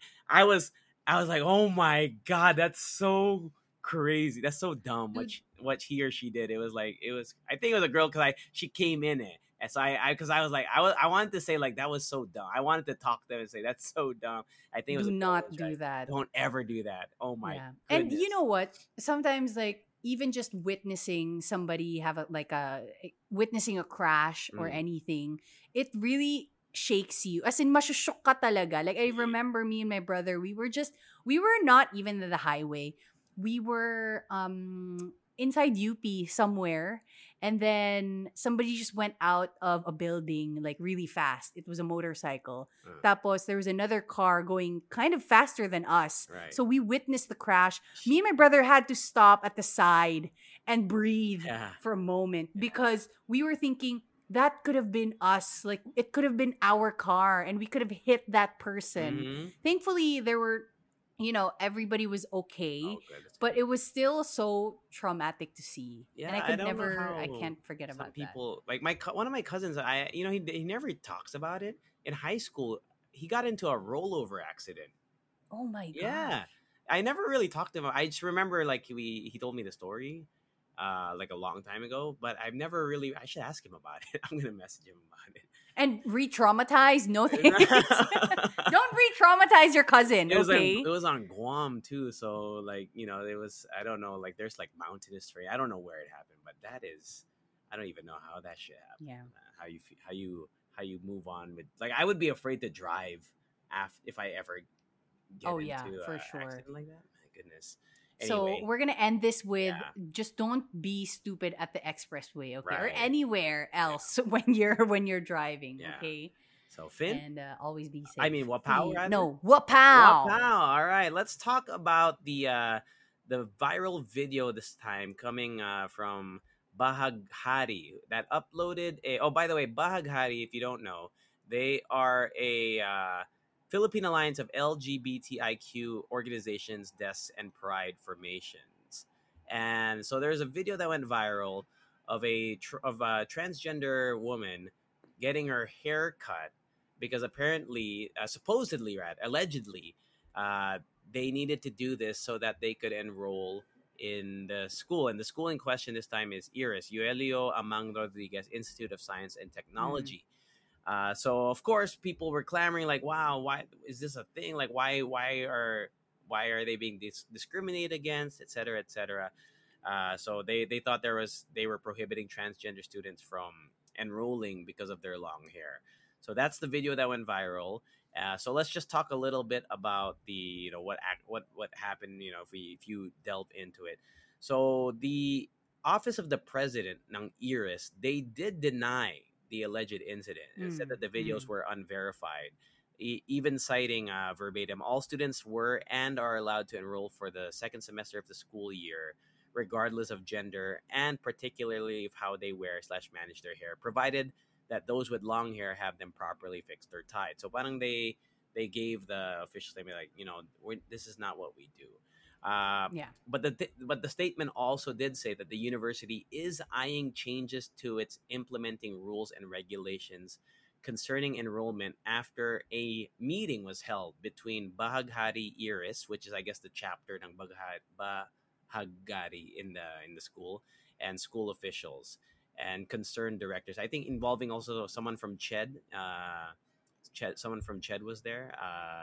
I was like, oh my God, that's so crazy. That's so dumb. Dude. What he or she did. It was I think it was a girl because she came in it. And so because I was like, I wanted to say like that was so dumb. I wanted to talk to them and say that's so dumb. I think it was Do a girl not that was do driving. that. Don't ever do that. Oh my Yeah. And goodness. you know what? Sometimes like even just witnessing somebody have witnessing a crash or Mm. anything, it really shakes you. As in masushock ka talaga. Like I remember me and my brother, we were not even in the highway. We were inside UP somewhere, and then somebody just went out of a building like really fast. It was a motorcycle. Tapos there was another car going kind of faster than us. Right. So we witnessed the crash. Me and my brother had to stop at the side and breathe Yeah. for a moment because we were thinking that could have been us. Like it could have been our car and we could have hit that person. Mhm. Thankfully there were everybody was okay, Oh, good. That's but good. it was still so traumatic to see. And Yeah, I could don't know I how can't forget some about that. people like one of my cousins. He never talks about it. In high school, he got into a rollover accident. Oh my god. Yeah, I never really talked to him. I just remember like he told me the story, like a long time ago. But I've never really. I should ask him about it. I'm gonna message him about it. And re-traumatize? No thanks. Don't re-traumatize your cousin, okay? It was on Guam too, so like it was, I don't know, like there's like mountainous terrain. I don't know where it happened, but I don't even know how that shit happened. Yeah. How you move on with, like, I would be afraid to drive if I ever get Oh, yeah, into for a sure. accident like that. My goodness. So Anyway, we're gonna end this with Yeah. just don't be stupid at the expressway, okay, or Right. anywhere else when you're driving, Yeah. okay, so Finn, and always be safe. I mean, Wapow, rather? No, wapow. Wow! All right, let's talk about the viral video this time coming from Bahaghari that uploaded a. Oh, by the way, Bahaghari, if you don't know, they are a Philippine Alliance of LGBTIQ organizations, desks, and pride formations. And so there's a video that went viral of a transgender woman getting her hair cut because apparently, supposedly, allegedly, they needed to do this so that they could enroll in the school. And the school in question this time is IRIS, Euelio Amang Rodriguez Institute of Science and Technology. So of course people were clamoring like, wow, why is this a thing? Like why are they being discriminated against, etc., etc. So they thought they were prohibiting transgender students from enrolling because of their long hair. So that's the video that went viral. So let's just talk a little bit about the what happened. If you delve into it. So the office of the president ng IRIS, they did deny the alleged incident and said that the videos were unverified, even citing verbatim, all students were and are allowed to enroll for the second semester of the school year, regardless of gender and particularly of how they wear / manage their hair, provided that those with long hair have them properly fixed or tied. So parang they gave the official statement like, this is not what we do. Yeah. But the statement also did say that the university is eyeing changes to its implementing rules and regulations concerning enrollment after a meeting was held between Bahaghari Iris, which is I guess the chapter ng Bahaghari in the school, and school officials and concerned directors. I think involving also someone from CHED. Someone from CHED was there.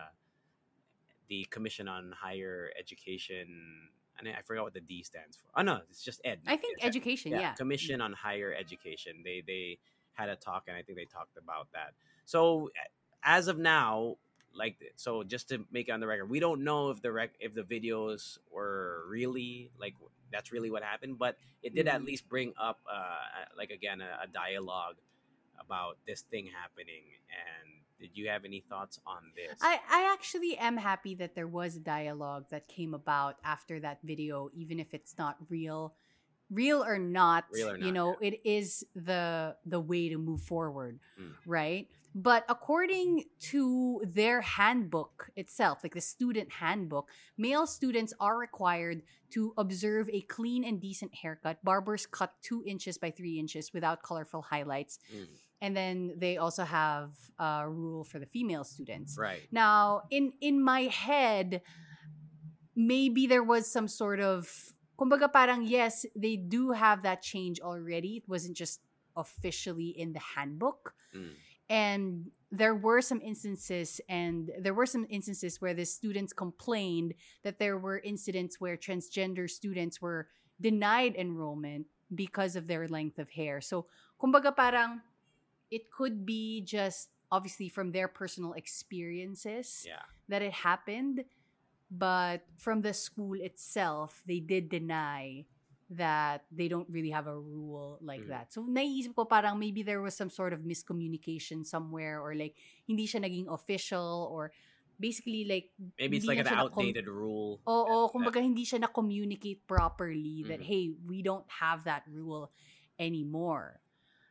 The Commission on Higher Education. And I forgot what the D stands for. Oh no, it's just Ed. I think education. Yeah. Commission on Higher Education. They had a talk, and I think they talked about that. So as of now, so just to make it on the record, we don't know if the videos were really that's really what happened, but it did at least bring up again a dialogue about this thing happening. And did you have any thoughts on this? I actually am happy that there was a dialogue that came about after that video, even if it's not real or not, it is the way to move forward, right? But according to their handbook itself, like the student handbook, male students are required to observe a clean and decent haircut. Barbers cut 2 inches by 3 inches without colorful highlights. And then they also have a rule for the female students. Right. Now, in my head, maybe there was some sort of, kumbaga parang yes, they do have that change already. It wasn't just officially in the handbook. And there were some instances where the students complained that there were incidents where transgender students were denied enrollment because of their length of hair. So, kumbaga parang it could be just obviously from their personal experiences that it happened. But from the school itself, they did deny that they don't really have a rule like that. So, naiisip ko parang maybe there was some sort of miscommunication somewhere, or like, hindi siya naging official, or basically like... Maybe it's like an outdated rule. Oo, kumbaga hindi siya na-communicate properly that, hey, we don't have that rule anymore.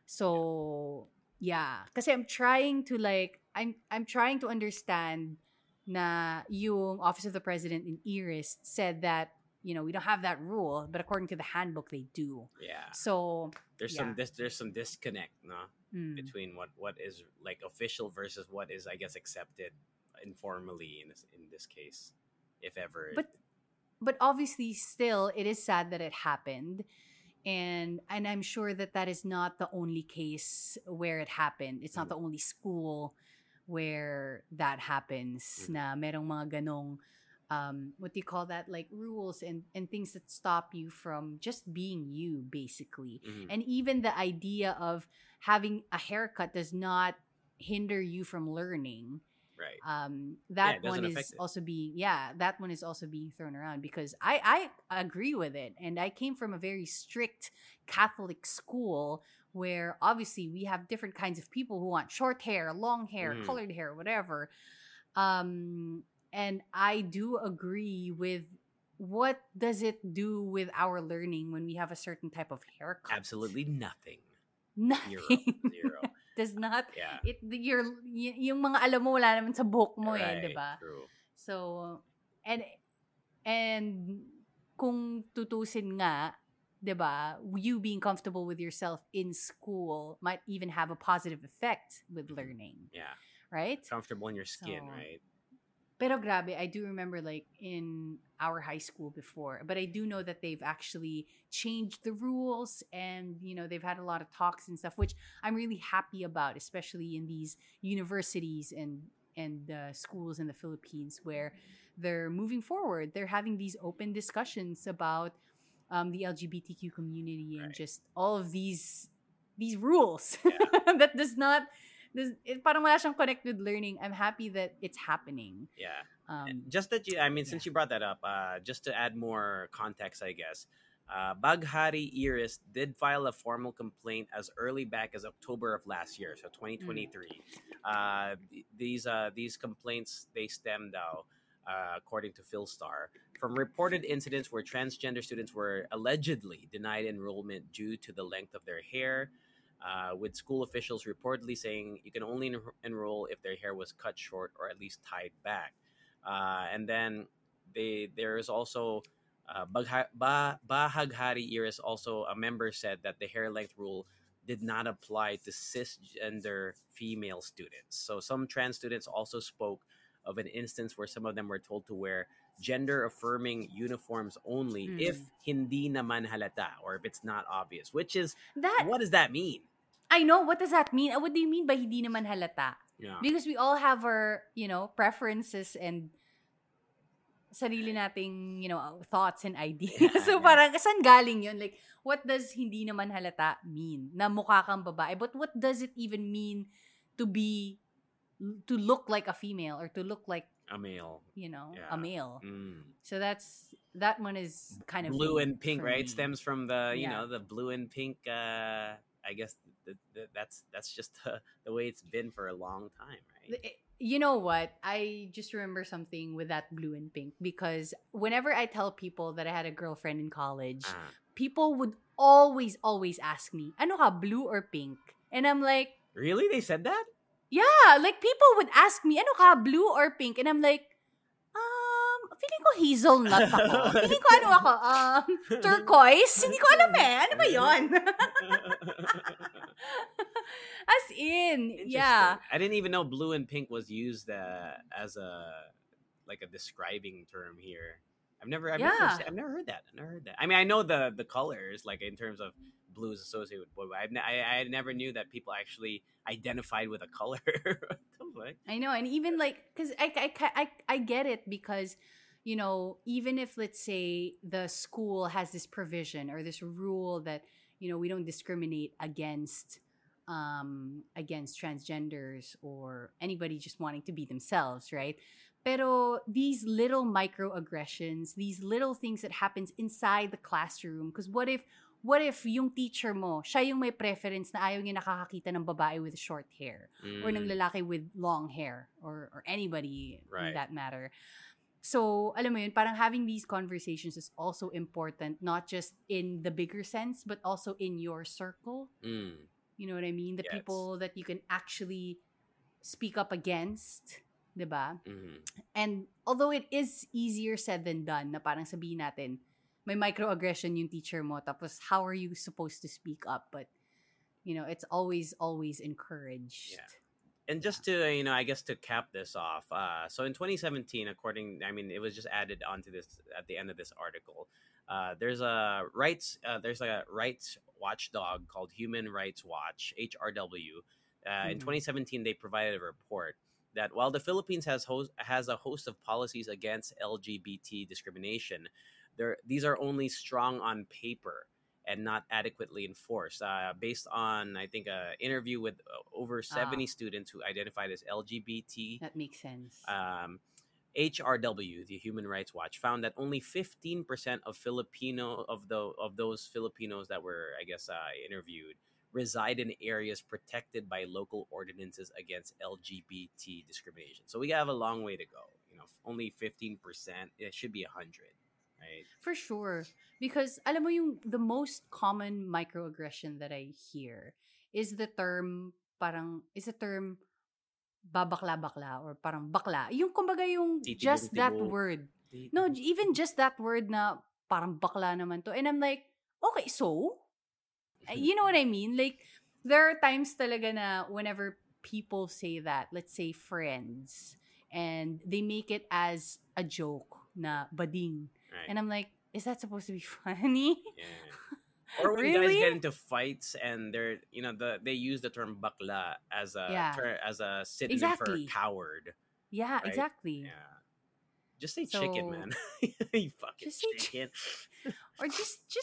So, yeah. Kasi I'm trying to understand na yung Office of the President in IRIS said that, we don't have that rule, but according to the handbook, they do. Yeah. So there's some disconnect, no, between what is like official versus what is, I guess, accepted informally in this case, if ever. But obviously, still, it is sad that it happened, and I'm sure that is not the only case where it happened. It's not the only school where that happens. Na merong mga ganong what do you call that, like rules and things that stop you from just being you, basically. And even the idea of having a haircut does not hinder you from learning, right? That one is also being thrown around, because I agree with it, and I came from a very strict Catholic school where obviously we have different kinds of people who want short hair, long hair, colored hair, whatever. And I do agree with, what does it do with our learning when we have a certain type of haircut? Absolutely nothing. Nothing. Zero. Does not. Yeah. Yung mga alam mo wala naman sa buhok mo, right, diba? True. So, and kung tutusin nga, diba, you being comfortable with yourself in school might even have a positive effect with learning. Yeah. Right? Comfortable in your skin, right? Pero grabe, I do remember like in our high school before, but I do know that they've actually changed the rules, and they've had a lot of talks and stuff, which I'm really happy about, especially in these universities and schools in the Philippines where they're moving forward. They're having these open discussions about the LGBTQ community and Right. just all of these rules Yeah. that parang wala siyang connect with learning. I'm happy that it's happening. Yeah. Um, Just that I mean, yeah. since you brought that up, just to add more context, I guess, Baghari Iris did file a formal complaint as early back as October of last year, so Mm. 2023. These complaints they stemmed out, according to Philstar, from reported incidents where transgender students were allegedly denied enrollment due to the length of their hair. With school officials reportedly saying you can only enroll if their hair was cut short or at least tied back. And then there is also Bahaghari Iris, also a member, said that the hair length rule did not apply to cisgender female students. So some trans students also spoke of an instance where some of them were told to wear gender affirming uniforms only if Mm. hindi naman halata, or if it's not obvious, which is, That what does that mean? I know. What does that mean? What do you mean by hindi naman halata? Yeah. Because we all have our, preferences and sarili nating, thoughts and ideas. Yeah, So yeah. parang saan galing yun? Like, what does hindi naman halata mean? Na mukha kang babae. But what does it even mean to look like a female or to look like, A male. a male? Mm. So that one is kind of Blue vague and pink, for right? me. Stems from the Yeah. the blue and pink. I guess that's just the way it's been for a long time, right? You know what? I just remember something with that blue and pink because whenever I tell people that I had a girlfriend in college, Ah. people would always ask me, ano ka, blue or pink? And I'm like, Really? They said that? yeah, like people would ask me, ano ka, blue or pink? And I'm like, feeling ko hazelnut ako. Feeling ko ano ako, turquoise? Hindi ko alam eh. Ano ba yun? As in, yeah. Interesting. I didn't even know blue and pink was used as a describing term here. I've never Yeah. heard that. I mean, I know the colors, like in terms of blue is associated with boy. I never knew that people actually identified with a color. What the fuck? I know, and even like, because I get it because, even if let's say the school has this provision or this rule that we don't discriminate against transgenders or anybody just wanting to be themselves, right? Pero these little microaggressions, these little things that happens inside the classroom, because what if yung teacher mo, siya yung may preference na ayaw niya nakakakita ng babae with short hair or ng lalaki with long hair or anybody Right. in that matter. So, alam mo yun, parang having these conversations is also important, not just in the bigger sense, but also in your circle. Mm. You know what I mean? The Yes. people that you can actually speak up against, diba? Mhm. And although it is easier said than done, na parang sabihin natin, may microaggression yung teacher mo, tapos how are you supposed to speak up? But, it's always encouraged. Yeah. And just to I guess to cap this off, so in 2017, it was just added onto this at the end of this article. There's a rights watchdog called Human Rights Watch (HRW). In 2017, they provided a report that while the Philippines has a host of policies against LGBT discrimination, these are only strong on paper and not adequately enforced. Based on, I think, an interview with over 70 students who identified as LGBT, That makes sense. HRW, the Human Rights Watch, found that only 15% of those Filipinos that were, I guess, interviewed reside in areas protected by local ordinances against LGBT discrimination. So we have a long way to go. Only 15%. It should be 100, right? For sure. Because, alam mo the most common microaggression that I hear is the term babakla-bakla or parang bakla. Yung kumbaga yung just that Titibong-tibo. word. No, even just that word na parang bakla naman to. And I'm like, okay, so? You know what I mean? Like, there are times talaga na whenever people say that, let's say friends, and they make it as a joke na bading. Right. And I'm like, is that supposed to be funny? Yeah. Or when Really? guys get into fights and they use the term bakla as a Yeah. as a synonym Exactly. for coward. Yeah, Right? exactly. Yeah. Just say chicken, So- man. You fucking Just say chicken. Or just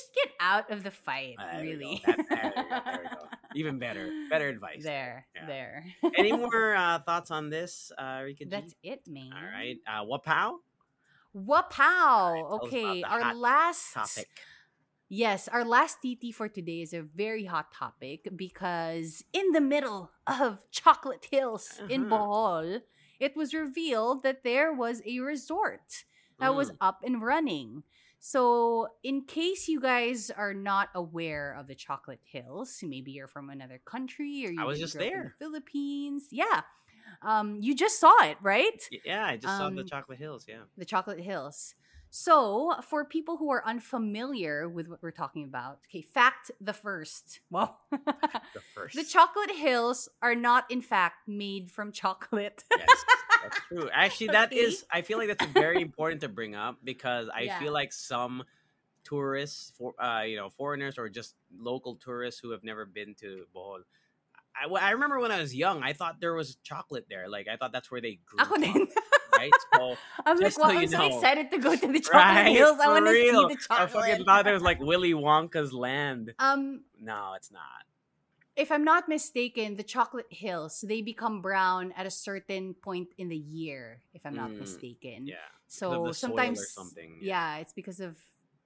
out of the fight, There we go. really. There we go. Even better. Better advice. There, Yeah. there. Any more thoughts on this, Rika G? That's it, man. All right. Wapow? Wapow. Tell us Okay, about the our hot last topic. Yes, our last TT for today is a very hot topic because in the middle of Chocolate Hills in Uh-huh. Bohol, it was revealed that there was a resort that was up and running. So, in case you guys are not aware of the Chocolate Hills, maybe you're from another country or you I was didn't just grow up in there. the Philippines. Yeah. You just saw it, right? Yeah, I just saw the Um, Chocolate Hills. Yeah. The Chocolate Hills. So, for people who are unfamiliar with what we're talking about, okay, fact the first. Well, The first. the Chocolate Hills are not, in fact, made from chocolate. Yes, that's true. Actually, that Okay. is. I feel like that's very important to bring up because I Yeah. feel like some tourists, foreigners or just local tourists who have never been to Bohol. I remember when I was young, I thought there was chocolate there. Like I thought that's where they grew. Ako din. Right? So I'm like, just so wow, you I'm so know. excited to go to the Chocolate right, Hills. I for want to see real. the I chocolate. fucking thought it was like Willy Wonka's land. No, it's not. If I'm not mistaken, the Chocolate Hills, they become brown at a certain point in the year, if I'm not mistaken. Yeah. So the soil sometimes or something. yeah, it's because of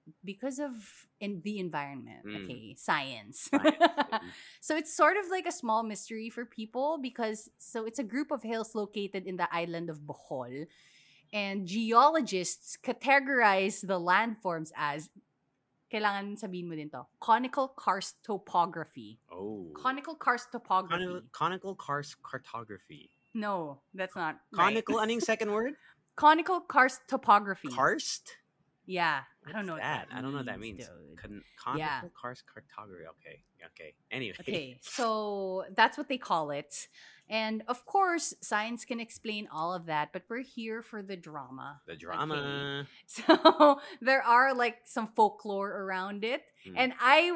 in the environment. Okay, science. Science, baby. So it's sort of like a small mystery for people because it's a group of hills located in the island of Bohol, and geologists categorize the landforms as kailangan sabihin mo din to, conical karst topography. Oh. Conical karst topography. Conical karst cartography. No, that's not Conical, right. anong second word? Conical karst topography. Karst? Yeah, I don't know What's what that. I don't know what that means. dude. Conical Yeah. karst cartography. Okay. Anyway. Okay, so that's what they call it. And of course, science can explain all of that, but we're here for the drama. The drama. So there are like some folklore around it. Mm. And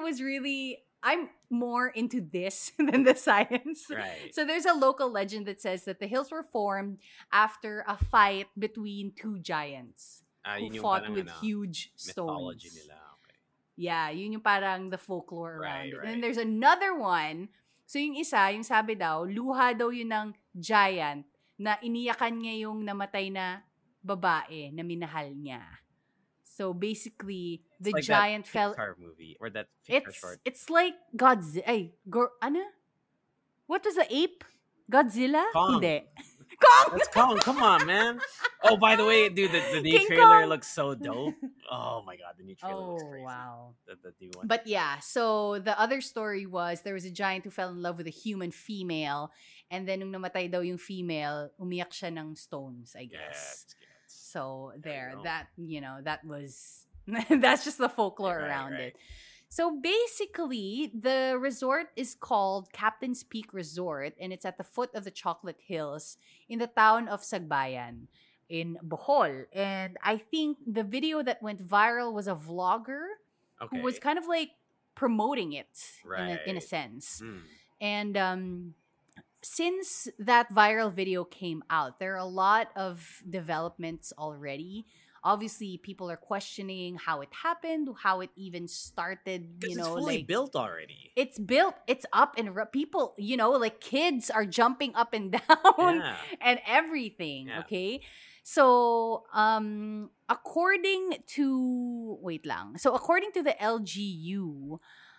I'm more into this than the science. Right. So there's a local legend that says that the hills were formed after a fight between two giants who Yun yung fought parang with huge mythology stones. nila. Okay. Yeah, yun yung parang the folklore around Right, it. right. And then there's another one. So yung isa, yung sabi daw, luha daw yun ng giant na iniyakan niya yung namatay na babae na minahal niya. So basically, the It's like giant that fell. Pixar movie or that Pixar short. It's like Godzilla. Ano? What was the ape? Godzilla? Kong. Hindi. Kong! That's Kong. Come on, man. Oh, by the way, dude, the new King trailer Kong. looks so dope. Oh my god, the new trailer looks Oh, crazy. wow. The new one. But yeah, so the other story was there was a giant who fell in love with a human female, and then nung namatay daw yung female, umiyak siya ng stones, I guess. Yes. So There you there, go. that was that's just the folklore Right, around right. it. So basically, the resort is called Captain's Peak Resort, and it's at the foot of the Chocolate Hills in the town of Sagbayan in Bohol. And I think the video that went viral was a vlogger Okay. who was kind of like promoting it in a Right. sense. Mm. And since that viral video came out, there are a lot of developments already. Obviously, people are questioning how it happened, how it even started. Because You it's know, fully like built already. it's built, it's up, and people, like kids are jumping up and down Yeah. and everything. Yeah. Okay, so according to the LGU,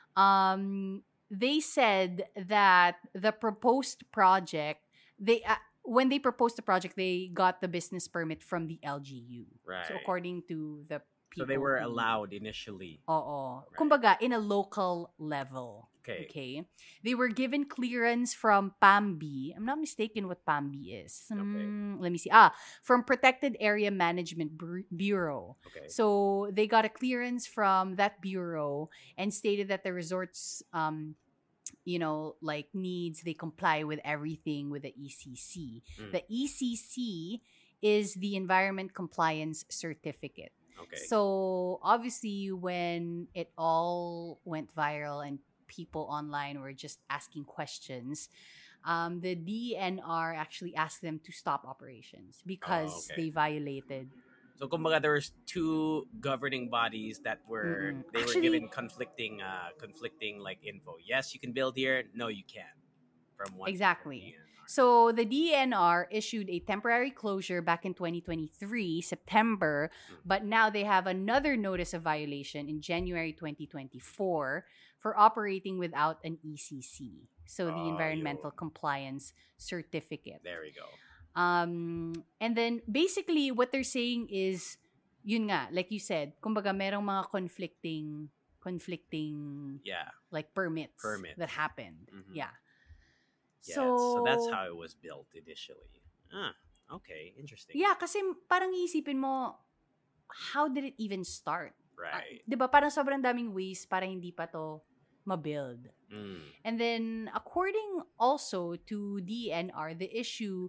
they said that the proposed project, when they proposed the project, they got the business permit from the LGU. Right. So according to the people, So they were who- allowed initially. Oo. Right. Kumbaga, in a local level. Okay. They were given clearance from PAMBI. I'm not mistaken what PAMBI is. Let me see. From Protected Area Management Bureau. Okay. So they got a clearance from that bureau and stated that the resorts, like needs, they comply with everything with the ECC. Mm. The ECC is the Environment Compliance Certificate. Okay. So obviously, when it all went viral and people online were just asking questions, the DNR actually asked them to stop operations because okay. they violated So kumbaga there was two governing bodies that were Mm-mm. they were Actually, given conflicting like info. Yes, you can build here. No, you can't. From exactly. DNR. So the DNR issued a temporary closure back in 2023, September, Mm. but now they have another notice of violation in January 2024 for operating without an ECC. So the Oh, environmental yun. compliance certificate. There we go. And then basically what they're saying is, yun nga, like you said, kumbaga merong mga conflicting Yeah. like permits Permits. that happened. Mhm. Yeah. Yeah. So that's how it was built initially. Okay, interesting. Yeah, kasi parang iisipin mo, how did it even start? Right. 'Di ba parang sobrang daming ways para hindi pa to ma-build. Mm. And then according also to DNR, the issue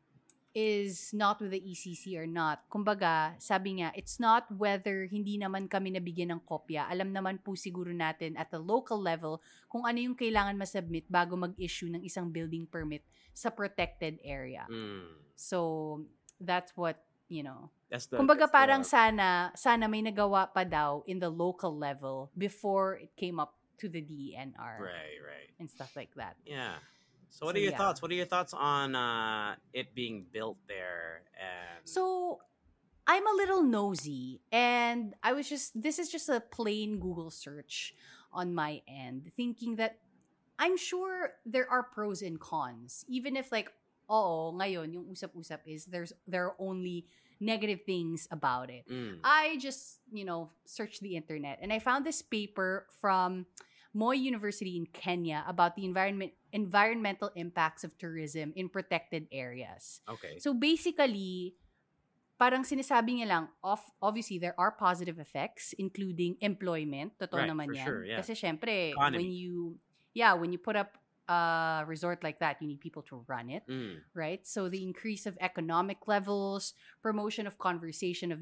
is not with the ECC or not. Kumbaga, sabi nga, it's not whether hindi naman kami nabigyan ng kopya. Alam naman po siguro natin at the local level kung ano yung kailangan masubmit bago mag-issue ng isang building permit sa protected area. Mm. So, that's what, That's the kumbaga that's parang the- sana may nagawa pa daw in the local level before it came up to the DNR right. and stuff like that. Yeah. So what So, are your yeah. thoughts? What are your thoughts on it being built there? And So, I'm a little nosy and this is just a plain Google search on my end, thinking that I'm sure there are pros and cons. Even if like, ngayon, yung usap-usap is there are only negative things about it. Mm. I just, searched the internet and I found this paper from Moi University in Kenya about the environmental impacts of tourism in protected areas. Okay. So basically, parang sinasabi niya lang, obviously there are positive effects including employment. Totoo Right, naman for yan. sure, yeah. Kasi syempre, Economy. when you put up a resort like that, you need people to run it. Mm. Right? So the increase of economic levels, promotion of conservation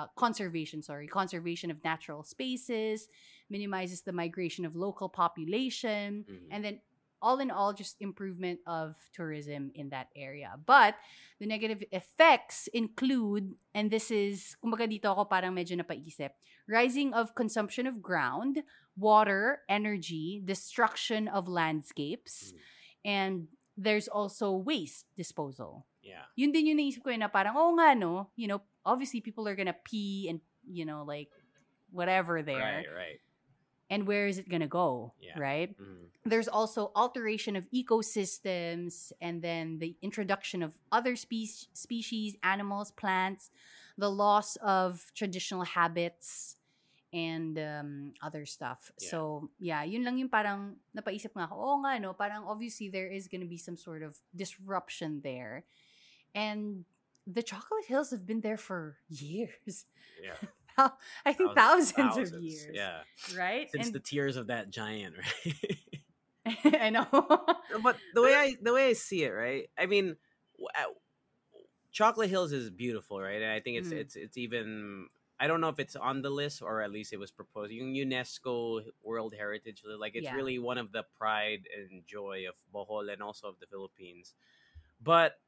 of natural spaces, minimizes the migration of local population, Mhm. and then all in all, just improvement of tourism in that area. But the negative effects include, and this is, kumbaga dito ako parang medyo napaisip, rising of consumption of ground, water, energy, destruction of landscapes, and there's also waste disposal. Yeah. Yun din yung naisip ko na parang, nga no, obviously people are gonna pee and, like, whatever there. Right. And where is it gonna go, Yeah. right? Mm. There's also alteration of ecosystems and then the introduction of other species, animals, plants, the loss of traditional habits, and other stuff. Yeah. So, yeah, yun lang yung parang napaisip nga ako, nga no, parang obviously there is gonna be some sort of disruption there. And the Chocolate Hills have been there for years. Yeah. I think thousands of Thousands, years. Yeah. Right? Since And the tears of that giant, right? I know. But the way I see it, right? I mean, Chocolate Hills is beautiful, right? And I think it's even, I don't know if it's on the list or at least it was proposed. Yung UNESCO World Heritage, like it's Yeah. really one of the pride and joy of Bohol and also of the Philippines. But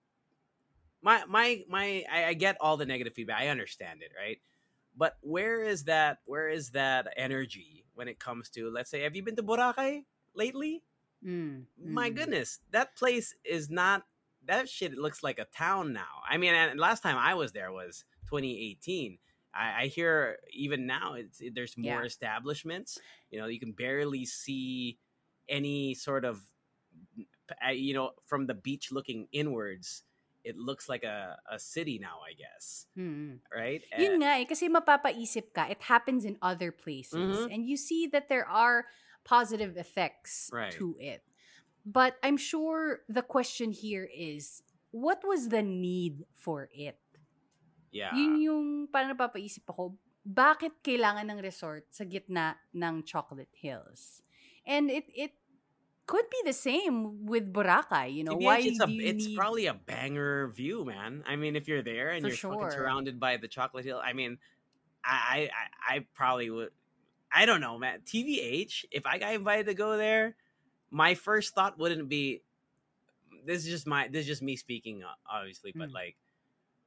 I get all the negative feedback. I understand it, right? But where is that energy when it comes to, let's say, have you been to Boracay lately? My goodness, that place is not, that shit looks like a town now. I mean, and last time I was there was 2018. I hear even now there's more Yeah. establishments. You can barely see any sort of, from the beach looking inwards. It looks like a city now, I guess. Right? Yun nga kasi mapapaisip ka, it happens in other places. Mhm. And you see that there are positive effects Right. to it. But I'm sure the question here is, what was the need for it? Yeah. Yun yung parang napapaisip ako, bakit kailangan ng resort sa gitna ng Chocolate Hills? And it could be the same with Boracay, TBH, why it's do you it's need... probably a banger view, man. I mean, if you're there and For you're fucking sure. surrounded by the Chocolate Hill, I mean, I probably would. I don't know, man. TVH, if I got invited to go there, my first thought wouldn't be. This is just me speaking, obviously, but like,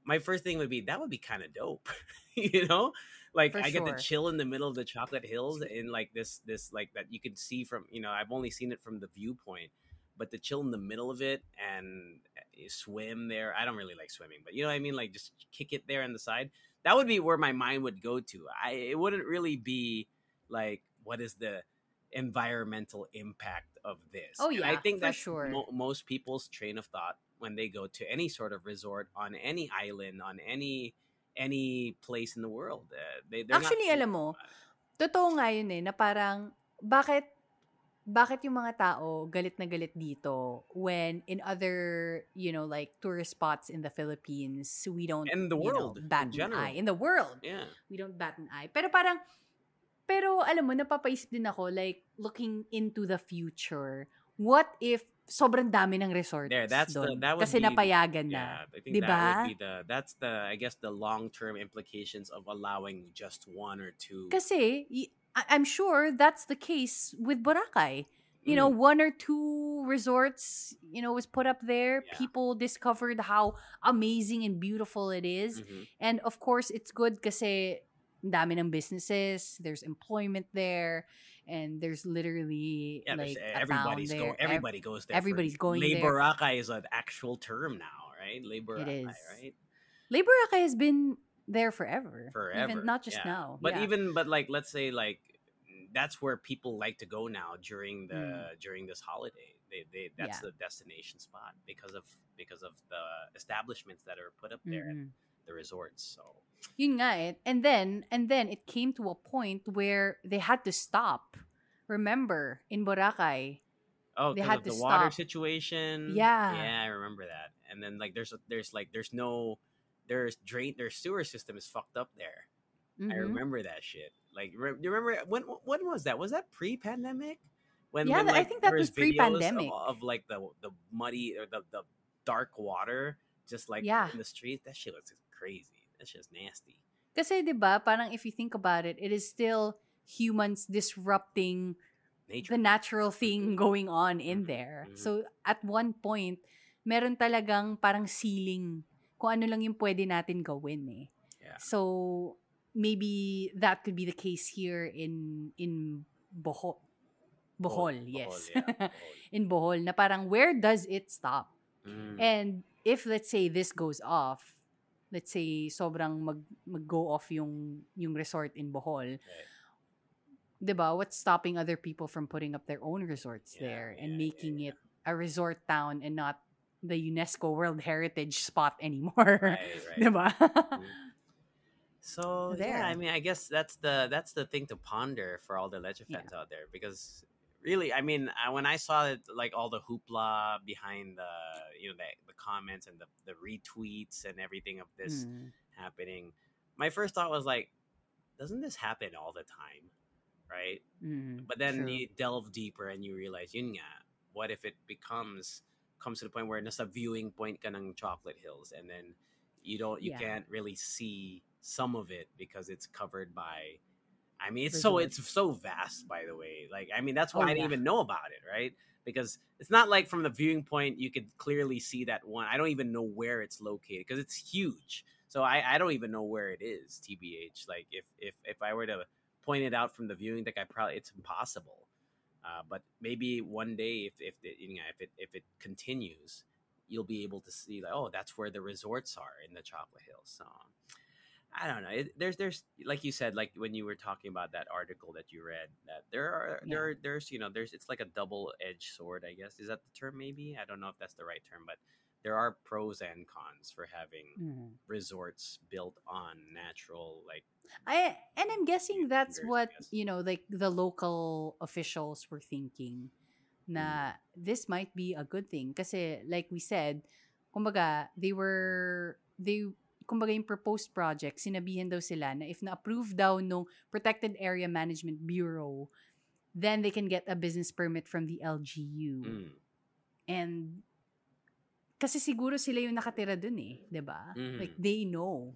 my first thing would be that would be kind of dope, you know. Like For I get to sure. chill in the middle of the chocolate hills in like this like that you can see from, you know, I've only seen it from the viewpoint, but to chill in the middle of it and swim there. I don't really like swimming, but you know what I mean, like just kick it there on the side. That would be where my mind would go to. It wouldn't really be like what is the environmental impact of this. Oh And I yeah, think for that's sure. most people's train of thought when they go to any sort of resort on any island on any place in the world. They're not Actually, thinking alam mo, about it. totoo nga yun na parang, bakit yung mga tao galit na galit dito when in other, like tourist spots in the Philippines, we don't, And the world bat in an eye. general. In the world, Yeah. we don't bat an eye. Pero alam mo, napapaisip din ako, like, looking into the future, what if sobrang dami ng resorts There, doon? that would Kasi be napayagan yeah, na. I think Di that would ba? be that's the I guess the long-term implications of allowing just one or two. Kasi, I'm sure that's the case with Boracay. Mm, One or two resorts, was put up there. yeah. People discovered how amazing and beautiful it is. Mhm. And of course, it's good kasi ang dami ng businesses, there's employment there, and there's literally Yeah, there's like a town there. everybody goes there. Everybody's going there. Laboraka is an actual term now, right? It Laboraka, is. right? Boracay has been there forever. Forever. Even not just yeah. now. But yeah. but like let's say like that's where people like to go now during Mm. during this holiday. That's Yeah. the destination spot because of the establishments that are put up there Mm-mm. at the resorts. So Yun nga eh. And then it came to a point where they had to stop. Remember, in Boracay, oh, they because had of to the water stop. situation. Yeah. Yeah, I remember that. And then like there's sewer system is fucked up there. I Mhm. remember that shit. Like, you remember when was that? Was that pre-pandemic? When Yeah, I like think that there was videos pre-pandemic. of like the muddy or the dark water just like Yeah. in the street. That shit was just crazy. That shit's nasty. Kasi 'di ba, parang if you think about it, it is still humans disrupting Nature. the natural thing going on Mhm, in there. mhm. So at one point, meron talagang parang ceiling kung ano lang yung pwede natin gawin eh. Yeah. So maybe that could be the case here in Bohol. Bohol, yes. Yeah. Bohol. In Bohol, na parang where does it stop? Mm. And if let's say this goes off, let's say sobrang mag-go off yung resort in Bohol, Right. 'di ba? What's stopping other people from putting up their own resorts Yeah, there yeah, and making yeah. it a resort town and not the UNESCO World Heritage spot anymore? Right. 'Di ba? So There. yeah, I mean, I guess that's the thing to ponder for all the Leche Yeah. fans out there, because really, I mean, when I saw it, like all the hoopla behind the the comments and the retweets and everything of this Mm. happening, my first thought was like, doesn't this happen all the time, right? Mm. But then True. you delve deeper and you realize, yun nga, what if it comes to the point where nasa viewing point ka ng Chocolate Hills, and then you Yeah. can't really see some of it because it's covered by, I mean, it's Resorts. so vast, by the way. Like, I mean, that's Oh, why I didn't yeah. even know about it, right? Because it's not like from the viewing point you could clearly see that one. I don't even know where it's located because it's huge. So I don't even know where it is, TBH. Like if I were to point it out from the viewing deck, it's impossible. But maybe one day, if it continues, you'll be able to see like, oh, that's where the resorts are in the Chocolate Hills. So I don't know. There's like you said, like when you were talking about that article that you read, that there's it's like a double-edged sword, I guess. Is that the term? Maybe I don't know if that's the right term, but there are pros and cons for having Mm. resorts built on natural, like I'm guessing that's Fingers, I what, guess. like the local officials were thinking, na this might be a good thing kasi like we said, kumbaga kumbaga yung proposed project, sinabihan daw sila na if na-approve daw nung Protected Area Management Bureau, then they can get a business permit from the LGU. Mm. And kasi siguro sila yung nakatira dun eh, 'di ba? Mhm. Like they know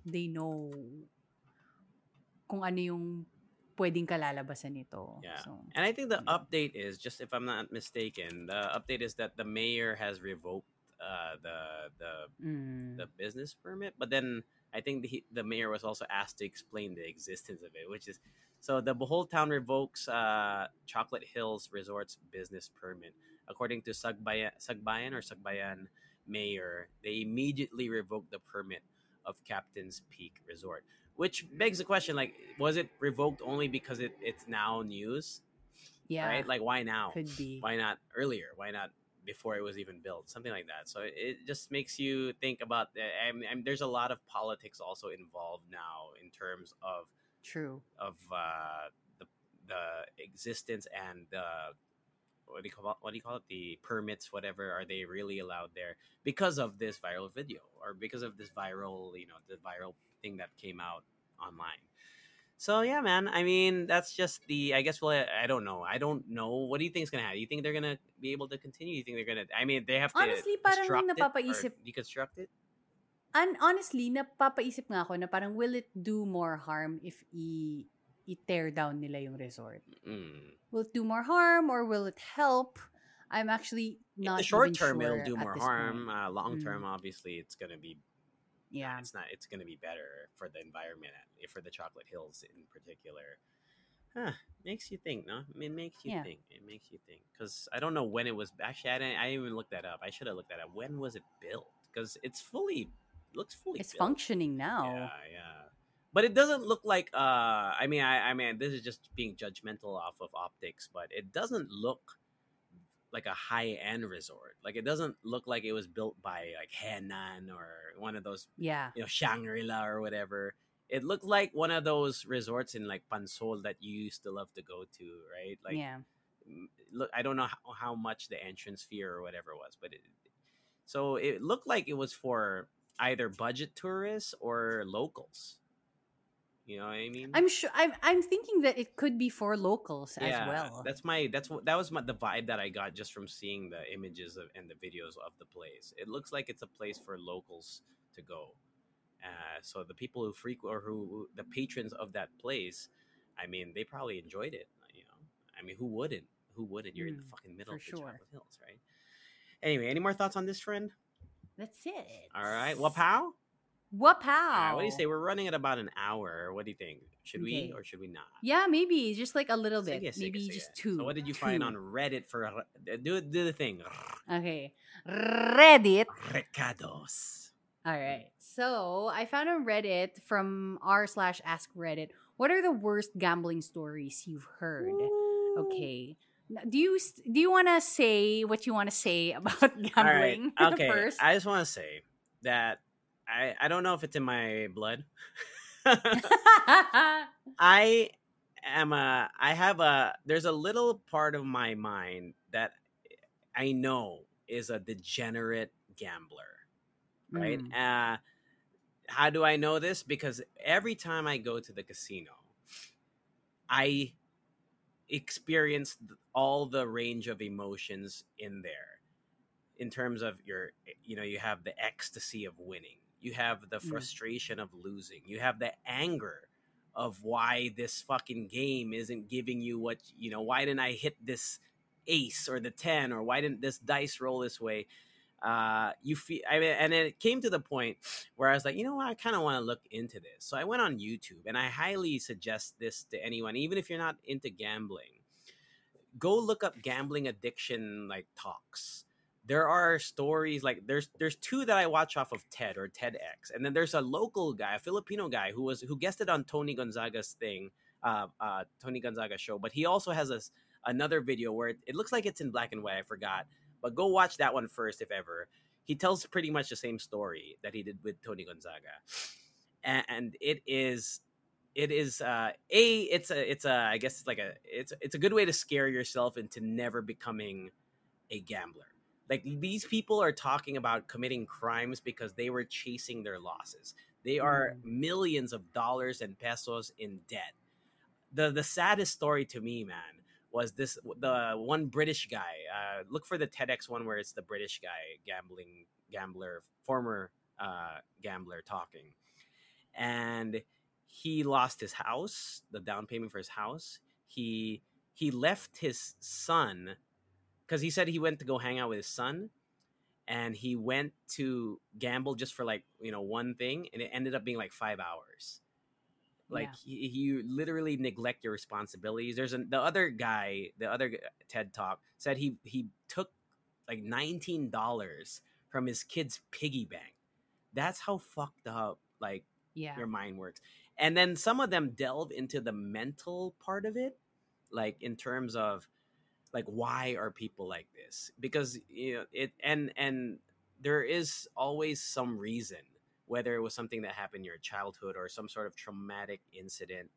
kung ano yung pwedeng kalalabasan nito. Yeah. So, And I think the yeah. update is, just if I'm not mistaken, the update is that the mayor has revoked the business permit. But then I think the mayor was also asked to explain the existence of it, which is so the whole town revokes Chocolate Hills Resort's business permit. According to Sagbayan mayor, they immediately revoked the permit of Captain's Peak Resort, which begs the question: like, was it revoked only because it's now news? Yeah. Right? Like, why now? Could be. Why not earlier? Why not before it was even built? Something like that. So it just makes you think about. There's a lot of politics also involved now in terms of True. the existence and the what do you call it? The permits, whatever, are they really allowed there because of this viral video or because of this viral, the viral thing that came out online? So yeah, man. I mean, that's just the. I guess. Well, I don't know. I don't know. What do you think is gonna happen? You think they're gonna be able to continue? You think they're gonna? I mean, they have to Honestly, parang construct it or napapaisip. deconstruct it. And honestly, napapaisip nga ako na parang will it do more harm if i-tear down nila yung resort? Will it do more harm or will it help? I'm actually not In the short even term, sure it'll do at more this harm. point. Long term, obviously, it's gonna be. Yeah. It's not. It's gonna be better for the environment, for the Chocolate Hills in particular. Huh, makes you think, no? I mean, it makes you think. It makes you think. Because I don't know when it was. Actually, I didn't even look that up. I should have looked that up. When was it built? Because looks fully It's built. functioning now. Yeah. But it doesn't look like. I mean, this is just being judgmental off of optics, but it doesn't look like a high-end resort. Like, it doesn't look like it was built by like Henan or one of those, Yeah. Shangri-La or whatever. It looked like one of those resorts in like Pansol that you used to love to go to, right? Like, Yeah. look, I don't know how much the entrance fee or whatever was, but so it looked like it was for either budget tourists or locals. You know what I mean? I'm sure. I'm thinking that it could be for locals as well. That was the vibe that I got just from seeing the images and the videos of the place. It looks like it's a place for locals to go. So the people who frequent or who the patrons of that place, I mean, they probably enjoyed it. I mean, who wouldn't? Who wouldn't? You're in the fucking middle of the Chocolate Hills, right? Anyway, any more thoughts on this, friend? That's it. All right. Wapow? Wapow. What do you say? We're running at about an hour. What do you think? Should we or should we not? Yeah, maybe just like a little bit. Sige. Maybe just two. So what did you find on Reddit for do the thing? Okay. Reddit. Recados. All right. So I found on Reddit from r/ask Reddit. What are the worst gambling stories you've heard? Okay. Do you want to say what you want to say about gambling? All right. Okay. First? I just want to say that I don't know if it's in my blood. There's a little part of my mind that I know is a degenerate gambler, right? How do I know this? Because every time I go to the casino, I experience all the range of emotions in there. In terms of you have the ecstasy of winning. You have the frustration of losing. You have the anger of why this fucking game isn't giving you what, why didn't I hit this ace or the 10, or why didn't this dice roll this way? You feel, and it came to the point where I was like, I kind of want to look into this. So I went on YouTube, and I highly suggest this to anyone, even if you're not into gambling. Go look up gambling addiction talks. There are stories there's two that I watch off of TED or TEDx, and then there's a local guy, a Filipino guy who guested on Tony Gonzaga's thing, Tony Gonzaga show. But he also has another video where it looks like it's in black and white. I forgot, but go watch that one first if ever. He tells pretty much the same story that he did with Tony Gonzaga, and it's a good way to scare yourself into never becoming a gambler. These people are talking about committing crimes because they were chasing their losses. They are millions of dollars and pesos in debt. The saddest story to me, man, was the one British guy. Look for the TEDx one where it's the British guy, former gambler talking. And he lost his house, the down payment for his house. He left his son, because he said he went to go hang out with his son, and he went to gamble just for like one thing, and it ended up being like 5 hours. Like Yeah. you literally neglect your responsibilities. The other guy, TED Talk said he took like $19 from his kid's piggy bank. That's how fucked up like Yeah. your mind works. And then some of them delve into the mental part of it, like in terms of like why are people like this? Because it and there is always some reason, whether it was something that happened in your childhood or some sort of traumatic incident.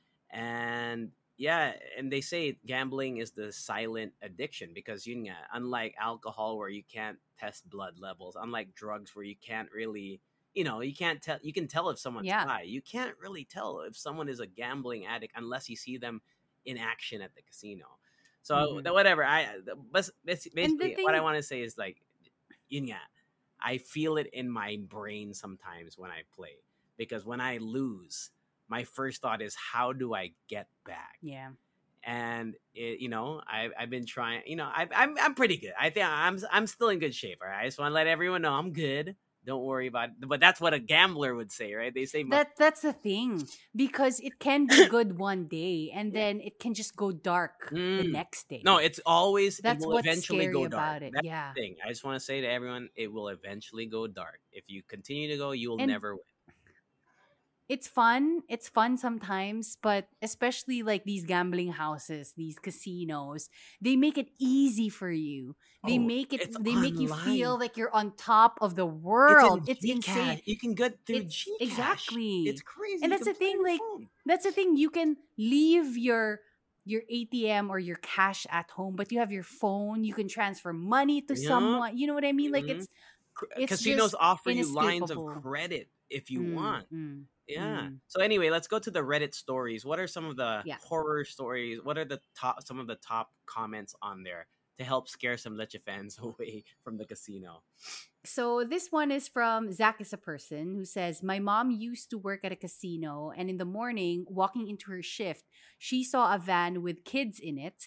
And yeah, and they say gambling is the silent addiction because unlike alcohol where you can't test blood levels, unlike drugs where you can't really, you can't tell. You can tell if someone's Yeah. high. You can't really tell if someone is a gambling addict unless you see them in action at the casino. So Mhm. whatever. And the Basically, what I thing, want to say is like, yun nga, I feel it in my brain sometimes when I play because when I lose, my first thought is how do I get back? yeah. And I've been trying. I'm pretty good. I think I'm still in good shape. All right, I just want to let everyone know I'm good. Don't worry about it. But that's what a gambler would say, right? They say, That's the thing, because it can be good one day and Yeah. then it can just go dark the Mm. next day. No, it That's will what's eventually scary go dark. about it. That's Yeah. the thing. I just want to say to everyone, it will eventually go dark. If you continue to go, you will And never win. it's fun. It's fun sometimes, but especially like these gambling houses, these casinos, they make it easy for you. Oh, it's They make you feel online. like you're on top of the It's in world. It's insane. Gcash. You can get through It's Gcash. It's exactly. crazy. And You that's can the play thing, on your like phone. that's the thing. You can leave your ATM or your cash at home, but you have your phone. You can transfer money to Yeah. someone. You know what I mean? Like Mhm. it's Casinos just offer you lines of inescapable. credit if you Mm, want. mm, Yeah. mm. So anyway, let's go to the Reddit stories. What are some of the Yeah. horror stories? What are some of the top comments on there to help scare some Leche fans away from the casino? So this one is from Zach is a person who says, my mom used to work at a casino, and in the morning, walking into her shift, she saw a van with kids in it.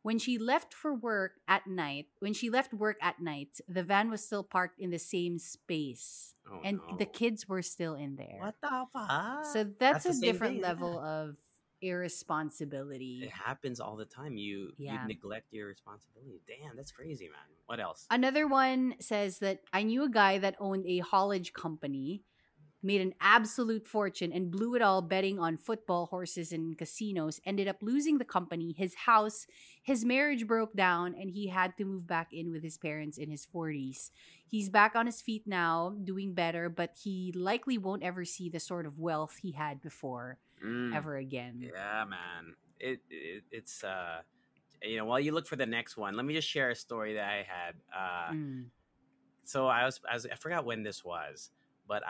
When she left work at night, the van was still parked in the same space. Oh And the no. kids were still in there. What the So fuck? that's That's the a same different thing. Yeah. level of It irresponsibility. happens all the time. You Yeah. neglect your responsibility. Damn, that's crazy, man. What else? Another one says that I knew a guy that owned a haulage company, made an absolute fortune, and blew it all betting on football, horses, and casinos. Ended up losing the company, his house, his marriage broke down, and he had to move back in with his parents in his 40s. He's back on his feet now, doing better, but he likely won't ever see the sort of wealth he had before Mm, ever again. yeah, man. It's while you look for the next one, let me just share a story that I had. Mm. So I forgot when this was, but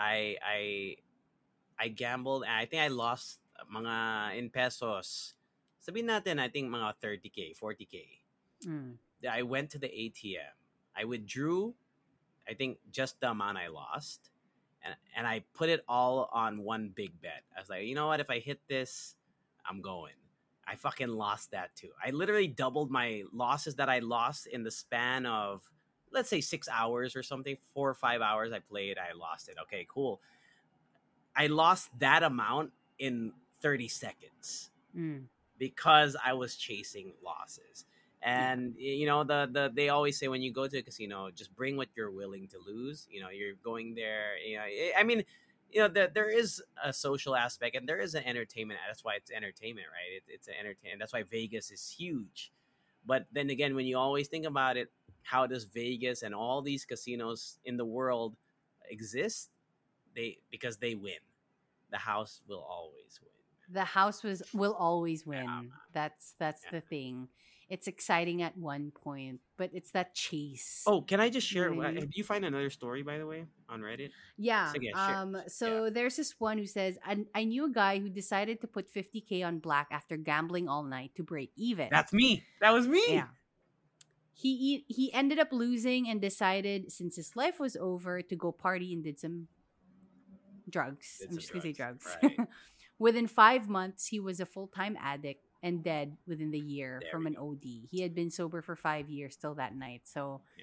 I gambled and I think I lost mga in pesos. Sabihin natin, I think mga 30K, 40K. Mm. I went to the ATM. I withdrew, I think just the amount I lost. And I put it all on one big bet. I was like, you know what? If I hit this, I'm going. I fucking lost that too. I literally doubled my losses that I lost in the span of, let's say, 6 hours or something. 4 or 5 hours I played, I lost it. Okay, cool. I lost that amount in 30 seconds Mm. because I was chasing losses. Yeah. And they always say when you go to a casino, just bring what you're willing to lose. You're going there. I mean, there is a social aspect and there is an entertainment. That's why it's entertainment, right? It's an entertainment. That's why Vegas is huge. But then again, when you always think about it, how does Vegas and all these casinos in the world exist? Because they win. The house will always win. The house will always Yeah, win. That's yeah. the thing. It's exciting at one point, but it's that chase. Oh, can I just You know share? what I mean? Did you find another story, by the way, on Reddit? Yeah. Sige, share. Yeah. So there's this one who says, I knew a guy who decided to put 50K on black after gambling all night to break even. That's me. That was me. Yeah. He ended up losing and decided, since his life was over, to go party and did some drugs. Did I'm some just gonna say drugs. Right. Within 5 months, he was a full-time addict and dead within the year There from we an go. OD. He had been sober for 5 years till that night. So Yeah.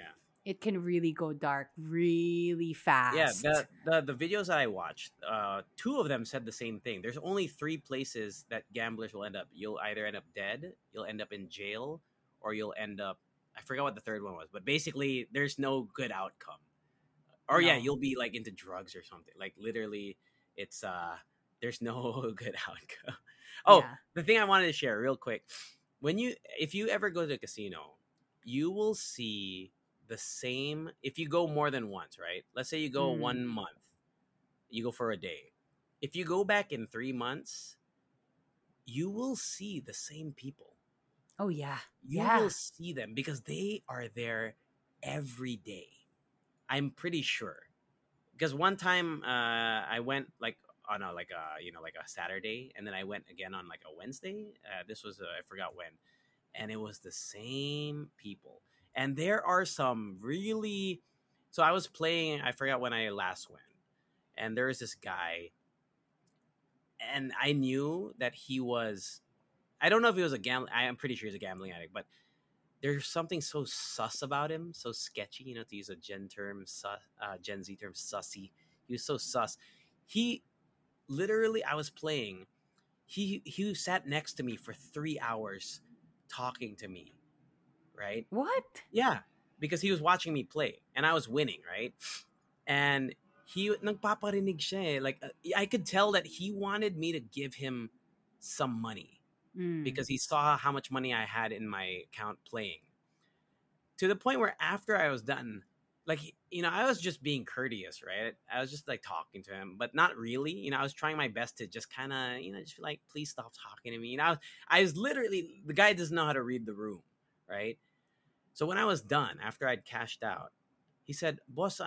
it can really go dark really Yeah, fast. the videos that I watched, two of them said the same thing. There's only three places that gamblers will end up. You'll either end up dead, you'll end up in jail, or you'll end up, I forgot what the third one was, but basically there's no good outcome. Or yeah, No. you'll be like into drugs or something. Like literally, it's there's no good outcome. Oh, Yeah. the thing I wanted to share real quick. If you ever go to a casino, you will see the same if you go more than once, right? Let's say you go Mm. 1 month, you go for a day. If you go back in 3 months, you will see the same people. Oh yeah. You will Yeah. see them because they are there every day. I'm pretty sure. Because one time I went like on a like a like a Saturday, and then I went again on like a Wednesday. This was I forgot when, and it was the same people. And there are some really. So I was playing. I forgot when I last went, and there was this guy, and I knew that he was. I don't know if he was a gambling. I am pretty sure he's a gambling addict, but there's something so sus about him, so sketchy. To use a Gen Z term, sussy. He was so sus. He literally, I was playing. He sat next to me for 3 hours, talking to me. Right? What? Yeah, because he was watching me play, and I was winning. Right? And he nagpaparinig siya eh. Like I could tell that he wanted me to give him some money Mm. because he saw how much money I had in my account playing. To the point where after I was done, like I was just being courteous, right? I was just like talking to him, but not really. I was trying my best to just kind of, just be like, please stop talking to me. I was literally, the guy doesn't know how to read the room, right? So when I was done, after I'd cashed out, he said, "Boss,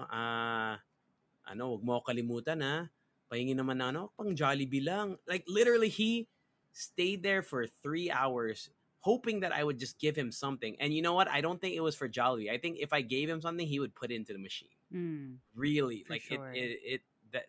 wag mo ako kalimutan ha. Pahingi naman na pang Jollibee lang." Like literally, he stayed there for 3 hours, hoping that I would just give him something. And you know what? I don't think it was for Jollibee. I think if I gave him something, he would put it into the machine. Mm. Really, For like sure. it that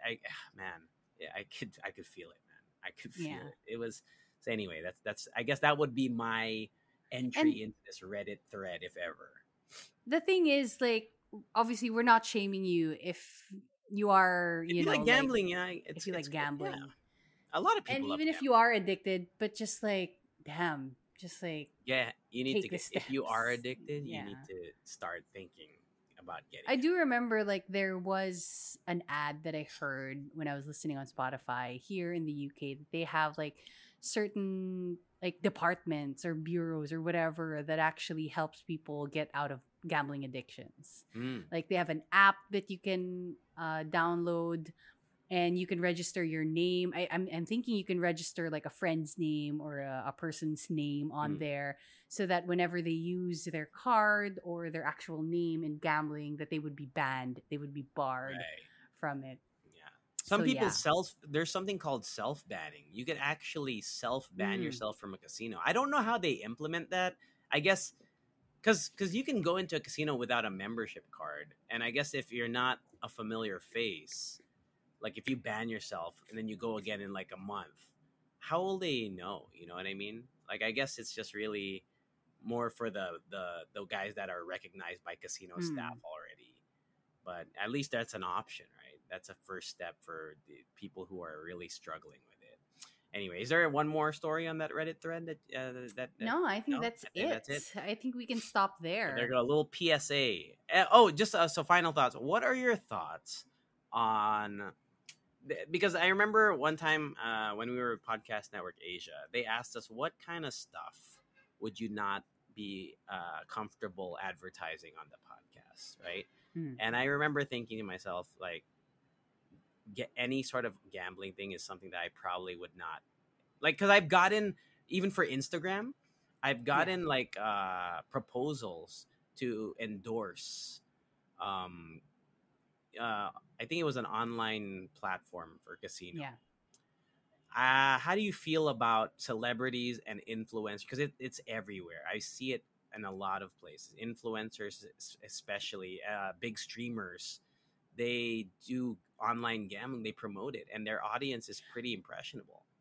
man, yeah, I could feel it, man. I could feel Yeah. it. It was so anyway. That's I guess that would be my And entry into this Reddit thread, if ever. the thing is, like, obviously, we're not shaming you if you are, If you like like, gambling, yeah, if you like yeah. gambling. A lot of And people love even if you gambling. are addicted, but just like, damn, just like Yeah, you need to take the get. If you are steps. addicted, you need Yeah. to start thinking about getting I it. do remember like there was an ad that I heard when I was listening on Spotify here in the UK that they have like certain like departments or bureaus or whatever that actually helps people get out of gambling addictions. Mm, Like they have an app that you can download and you can register your name. I'm thinking you can register like a friend's name or a person's name on mm, there so that whenever they use their card or their actual name in gambling, that they would be banned, they would be barred right. from it. Yeah. So Some people yeah. there's something called self banning. You can actually self ban Mm, yourself from a casino. I don't know how they implement that. I guess because you can go into a casino without a membership card, and I guess if you're not a familiar face, like if you ban yourself and then you go again in like a month, how will they know? You know what I mean? Like I guess it's just really more for the guys that are recognized by casino staff mm. already. But at least that's an option, right? That's a first step for the people who are really struggling with it. Anyway, is there one more story on that Reddit thread that No, I think no? that's I think it. that's it. I think we can stop There there. go a little PSA. Just so final thoughts. What are your thoughts on? Because I remember one time when we were at Podcast Network Asia, they asked us what kind of stuff would you not be comfortable advertising on the podcast, right? Mm, And I remember thinking to myself, like, get any sort of gambling thing is something that I probably would not like, because I've gotten, even for Instagram, I've yeah. gotten like proposals to endorse um I think it was an online platform for casino. Yeah. How do you feel about celebrities and influencers? Because it's everywhere. I see it in a lot of places. Influencers, especially big streamers, they do online gambling. They promote it, and their audience is pretty impressionable.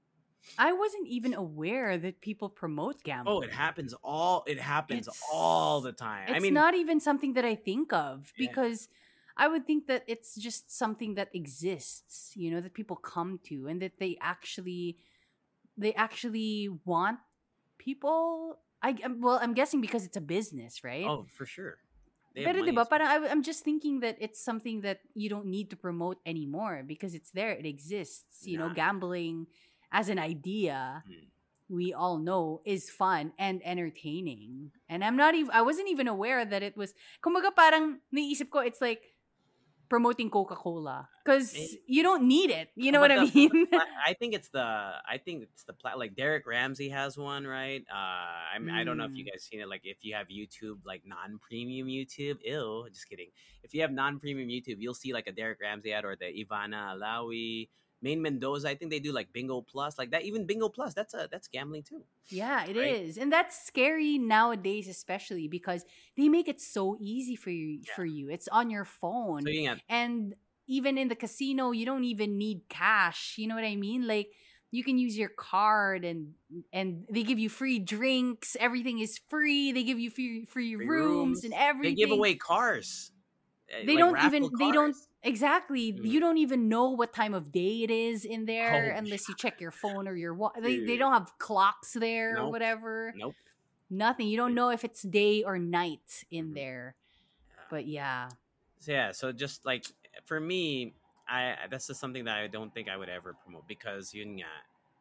I wasn't even aware that people promote Oh, gambling. it happens all It's the time. I it's mean, not even something that I think of yeah. because I would think that it's just something that exists, that people come to and that they actually want people. I'm guessing because it's a business, right? Oh, for sure. They have Pero money 'di ba, to spend. parang I'm just thinking that it's something that you don't need to promote anymore because it's there, it exists. Nah. Gambling as an idea, Mm. we all know is fun and entertaining. And I wasn't even aware that it was kumbaga parang naisip ko it's like promoting Coca-Cola Eh, cuz you don't need it. You know what But I the mean? I think it's the like Derek Ramsey has one, right? I don't know if you Mm. guys seen it. Like if you have YouTube, like non-premium YouTube, ew, just kidding. If you have non-premium YouTube, you'll see like a Derek Ramsey ad or the Ivana Alawi, Main Mendoza. I think they do like Bingo Plus, like that. Even Bingo Plus, that's gambling too, Yeah, it right? is. And that's scary nowadays especially because they make it so easy Yeah. for you. It's on your So phone. yeah, And even in the casino, you don't even need cash. You know what I mean? Like you can use your card and they give you free drinks. Everything is free. They give you free free rooms and rooms. They give everything. away cars, They like don't raffle even they don't cars. exactly. Mm. You don't even know what time of day it is in there Oh, unless you check your phone or they dude. don't have clocks there or Nope, whatever. nope. Nothing. You don't know if it's day or night in Mhm. there. Yeah. But yeah. So yeah, so just like for me, I that's just something that I don't think I would ever promote because yun nga,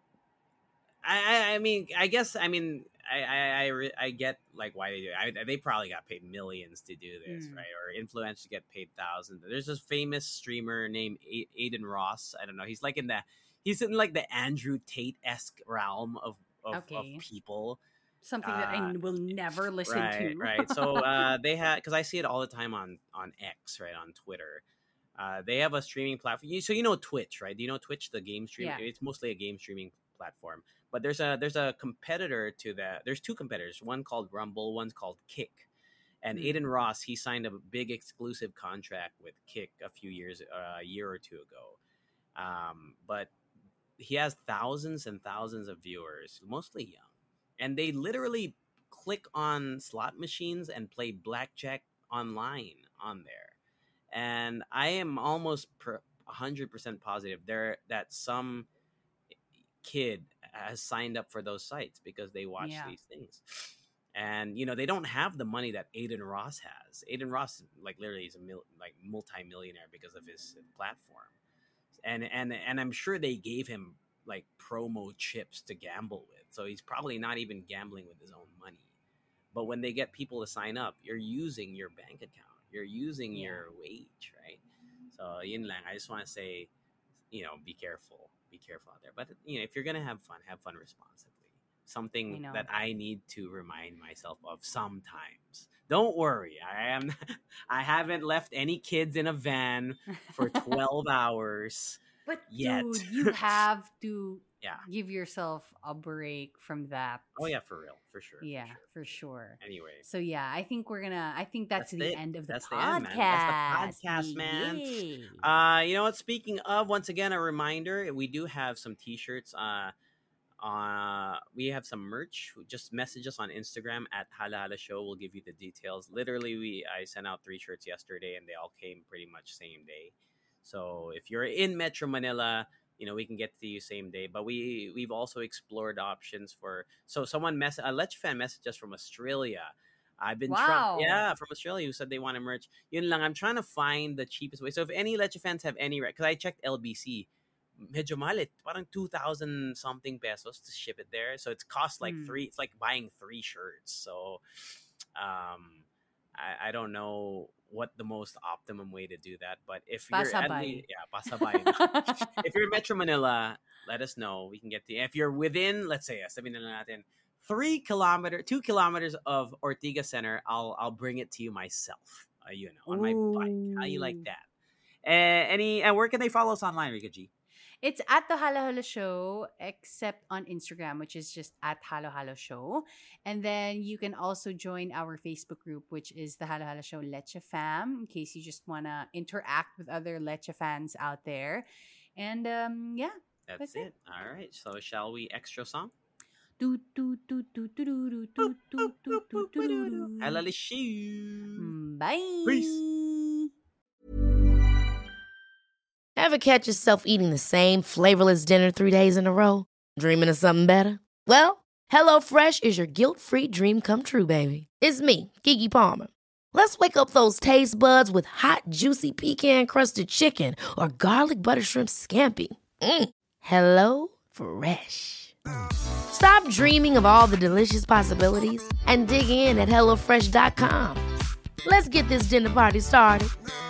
I mean I guess I mean I get like why they do it. They probably got paid millions to do this, Mm. right? Or influencers get paid thousands. There's this famous streamer named Aiden Ross. I don't know. He's in like the Andrew Tate esque realm of Okay. people. Something that I Uh, will never listen Right, to. right. So they had because I see it all the time on X, right, on Twitter. They have a streaming platform. So you know Twitch, right? Do you know Twitch, the game stream? Yeah. It's mostly a game streaming platform. But there's a competitor to that. There's two competitors. One called Rumble. One's called Kick. And Mm. Aiden Ross, he signed a big exclusive contract with Kick a year or two ago. But he has thousands and thousands of viewers, mostly young, and they literally click on slot machines and play blackjack online on there. And I am almost 100% positive there that some kid has signed up for those sites because they watch Yeah. these things. And they don't have the money that Aiden Ross has. Aiden Ross, like literally, is like multi-millionaire because of his platform, and I'm sure they gave him like promo chips to gamble with. So he's probably not even gambling with his own money. But when they get people to sign up, you're using your bank account, you're using Yeah. your wage, right? So yun lang. I just want to say, be careful out there. But if you're gonna have fun responsibly. I Something know. that I need to remind myself of sometimes. Don't worry, I haven't left any kids in a van for 12 hours But yet. dude, you have to Yeah. give yourself a break from that. Oh yeah, for real, for sure. Yeah, for sure. Anyway, So yeah, I think that's that's the it. end of the That's the end, man. That's podcast. the podcast, man. Yay. You know what? Speaking of, once again, a reminder: we do have some T-shirts. We have some merch. Just message us on Instagram at Hala Hala Show. We'll give you the details. Literally, I sent out 3 shirts yesterday, and they all came pretty much same day. So if you're in Metro Manila, we can get to you same day. But we've also explored options for. So someone a Leche fan messaged us from Australia. I've been trying, Wow. yeah, from Australia, who said they want to merch. Yun lang, I'm trying to find the cheapest way. So if any Leche fans have any, because I checked LBC, medyo malit, parang 2,000 something pesos to ship it there. So it's cost like Mm. it's like buying 3 shirts. So, I don't know what the most optimum way to do that, but if you're Pasabay. pasabay. If you're in Metro Manila, let us know. We can get the. If you're within, let's say, sabihin na lang natin, 2 kilometers of Ortigas Center, I'll bring it to you myself. On my bike. How you like Ooh. that? Where can they follow us online, Rika G? It's at the Halo Halo Show, except on Instagram, which is just at Halo Halo Show. And then you can also join our Facebook group, which is the Halo Halo Show Leche Fam, in case you just want to interact with other Leche fans out there. And yeah, That's it. All right. So shall we extra song? Do, do, do, do, do, do, do, do, do, do, do, do, do. Halalishu. Bye. Peace. Ever catch yourself eating the same flavorless dinner 3 days in a row? Dreaming of something better? Well, HelloFresh is your guilt-free dream come true, baby. It's me, Keke Palmer. Let's wake up those taste buds with hot, juicy pecan-crusted chicken or garlic butter shrimp scampi. Hello Fresh. Stop dreaming of all the delicious possibilities and dig in at HelloFresh.com. Let's get this dinner party started.